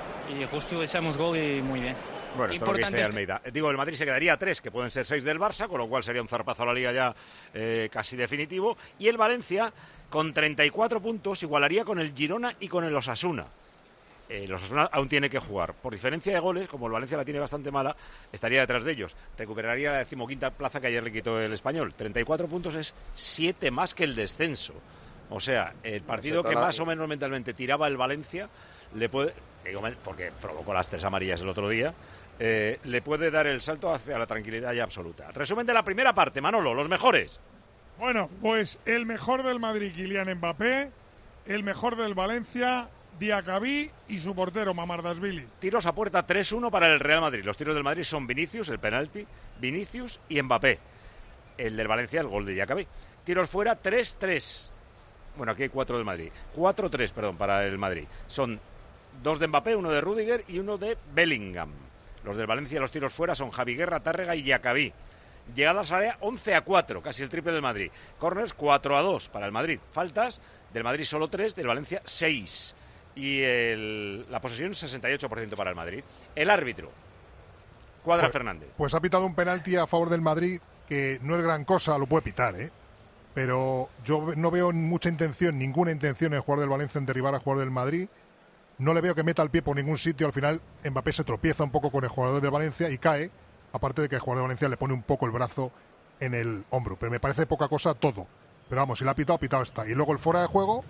y justo hicimos gol y muy bien. Bueno, esto es lo que dice Almeida. Digo, el Madrid se quedaría a tres, que pueden ser seis del Barça, con lo cual sería un zarpazo a la Liga ya eh, casi definitivo. Y el Valencia, con treinta y cuatro puntos, igualaría con el Girona y con el Osasuna. Eh, el Osasuna aún tiene que jugar. Por diferencia de goles, como el Valencia la tiene bastante mala, estaría detrás de ellos. Recuperaría la decimoquinta plaza que ayer le quitó el Español. treinta y cuatro puntos es siete más que el descenso. O sea, el partido que más o menos mentalmente tiraba el Valencia, le puede, porque provocó las tres amarillas el otro día, eh, le puede dar el salto hacia la tranquilidad ya absoluta. Resumen de la primera parte, Manolo, los mejores. Bueno, pues el mejor del Madrid, Kylian Mbappé, el mejor del Valencia, Diacabí, y su portero, Mamardashvili. Tiros a puerta tres uno para el Real Madrid. Los tiros del Madrid son Vinicius, el penalti, Vinicius y Mbappé. El del Valencia, el gol de Diacabí. Tiros fuera tres tres. Bueno, aquí hay cuatro del Madrid. cuatro tres, perdón, para el Madrid. Son dos de Mbappé, uno de Rüdiger y uno de Bellingham. Los del Valencia, los tiros fuera son Javi Guerra, Tárrega y Diacabí. Llegadas al área once a cuatro, casi el triple del Madrid. Corners cuatro a dos para el Madrid. Faltas del Madrid solo tres, del Valencia seis. Y el, la posesión sesenta y ocho por ciento para el Madrid. El árbitro, Cuadra pues, Fernández. Pues ha pitado un penalti a favor del Madrid que no es gran cosa, lo puede pitar, ¿eh? Pero yo no veo mucha intención, ninguna intención en el jugador del Valencia en derribar al jugador del Madrid. No le veo que meta el pie por ningún sitio. Al final Mbappé se tropieza un poco con el jugador del Valencia y cae, aparte de que el jugador de Valencia le pone un poco el brazo en el hombro. Pero me parece poca cosa todo. Pero vamos, si la ha pitado, pitado está. Y luego el fuera de juego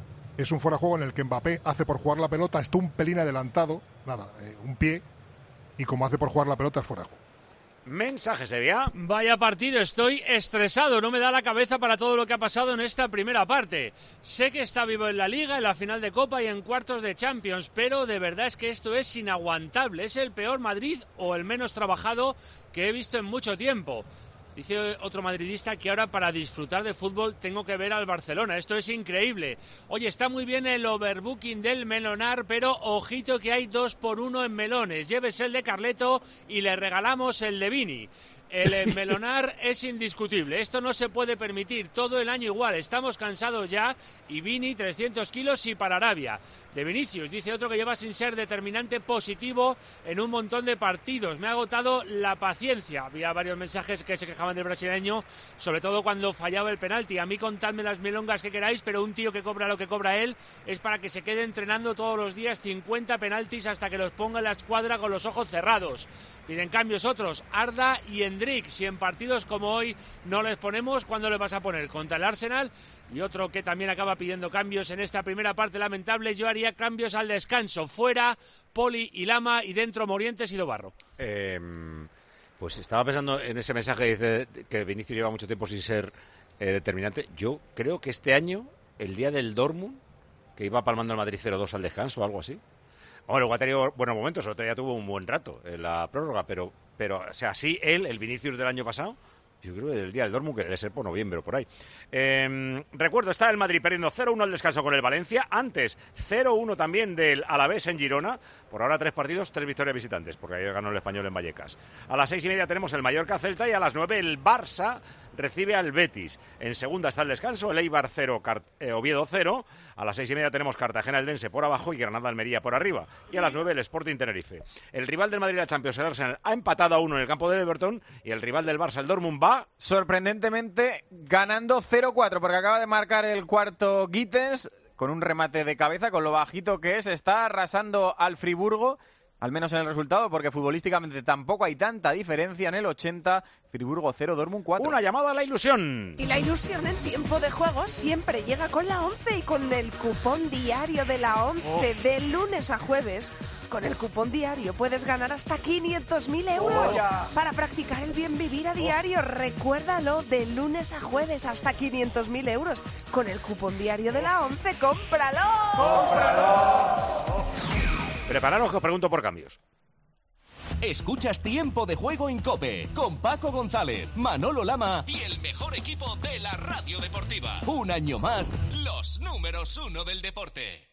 es un fuera de juego en el que Mbappé hace por jugar la pelota, está un pelín adelantado, nada, eh, un pie, y como hace por jugar la pelota es fuera de juego. Mensaje, Sevilla. Vaya partido, estoy estresado, no me da la cabeza para todo lo que ha pasado en esta primera parte. Sé que está vivo en la Liga, en la final de Copa y en cuartos de Champions, pero de verdad es que esto es inaguantable. Es el peor Madrid o el menos trabajado que he visto en mucho tiempo. Dice otro madridista que ahora para disfrutar de fútbol tengo que ver al Barcelona. Esto es increíble. Oye, está muy bien el overbooking del melonar, pero ojito que hay dos por uno en melones. Llévese el de Carleto y le regalamos el de Vini. El melonar es indiscutible. Esto no se puede permitir. Todo el año igual. Estamos cansados ya. Y Vini, trescientos kilos y para Arabia. De Vinicius, dice otro que lleva sin ser determinante positivo en un montón de partidos. Me ha agotado la paciencia. Había varios mensajes que se quejaban del brasileño, sobre todo cuando fallaba el penalti. A mí contadme las milongas que queráis, pero un tío que cobra lo que cobra él es para que se quede entrenando todos los días cincuenta penaltis hasta que los ponga en la escuadra con los ojos cerrados. Piden cambios otros, Arda y Endrick. Si en partidos como hoy no les ponemos, ¿cuándo les vas a poner? Contra el Arsenal. Y otro que también acaba pidiendo cambios en esta primera parte lamentable. Yo haría cambios al descanso. Fuera Poli y Lama y dentro Morientes y Dobarro. Eh, pues estaba pensando en ese mensaje que dice que Vinicius lleva mucho tiempo sin ser eh, determinante. Yo creo que este año, el día del Dortmund, que iba palmando el Madrid cero dos al descanso o algo así. Bueno, luego ha tenido buenos momentos, el otro día tuvo un buen rato en la prórroga, pero, pero o sea, sí, él, el Vinicius del año pasado, yo creo que del día del Dortmund, que debe ser por noviembre o por ahí. Eh, recuerdo, está el Madrid perdiendo cero uno al descanso con el Valencia, antes cero uno también del Alavés en Girona, por ahora tres partidos, tres victorias visitantes, porque ayer ganó el Español en Vallecas. A las seis y media tenemos el Mallorca-Celta y a las nueve el Barça recibe al Betis. En segunda está el descanso, el Eibar cero, eh, Oviedo cero. A las seis y media tenemos Cartagena-Eldense por abajo y Granada-Almería por arriba. Y a las nueve el Sporting Tenerife. El rival del Madrid en la Champions, el Arsenal, ha empatado a uno en el campo del Everton y el rival del Barça, el Dortmund, va... sorprendentemente ganando cero cuatro porque acaba de marcar el cuarto Gittens con un remate de cabeza, con lo bajito que es. Está arrasando al Friburgo, al menos en el resultado, porque futbolísticamente tampoco hay tanta diferencia. En el ochenta, Friburgo cero, Dortmund cuatro. Una llamada a la ilusión. Y la ilusión en tiempo de juego siempre llega con la once y con el cupón diario de la once. Oh. De lunes a jueves, con el cupón diario puedes ganar hasta quinientos mil euros. Oh, para practicar el bien vivir a diario. Oh. Recuérdalo, de lunes a jueves hasta quinientos mil euros. Con el cupón diario de la once, ¡cómpralo! ¡Cómpralo! Prepararos que os pregunto por cambios. Escuchas Tiempo de Juego en COPE con Paco González, Manolo Lama y el mejor equipo de la radio deportiva. Un año más, los números uno del deporte.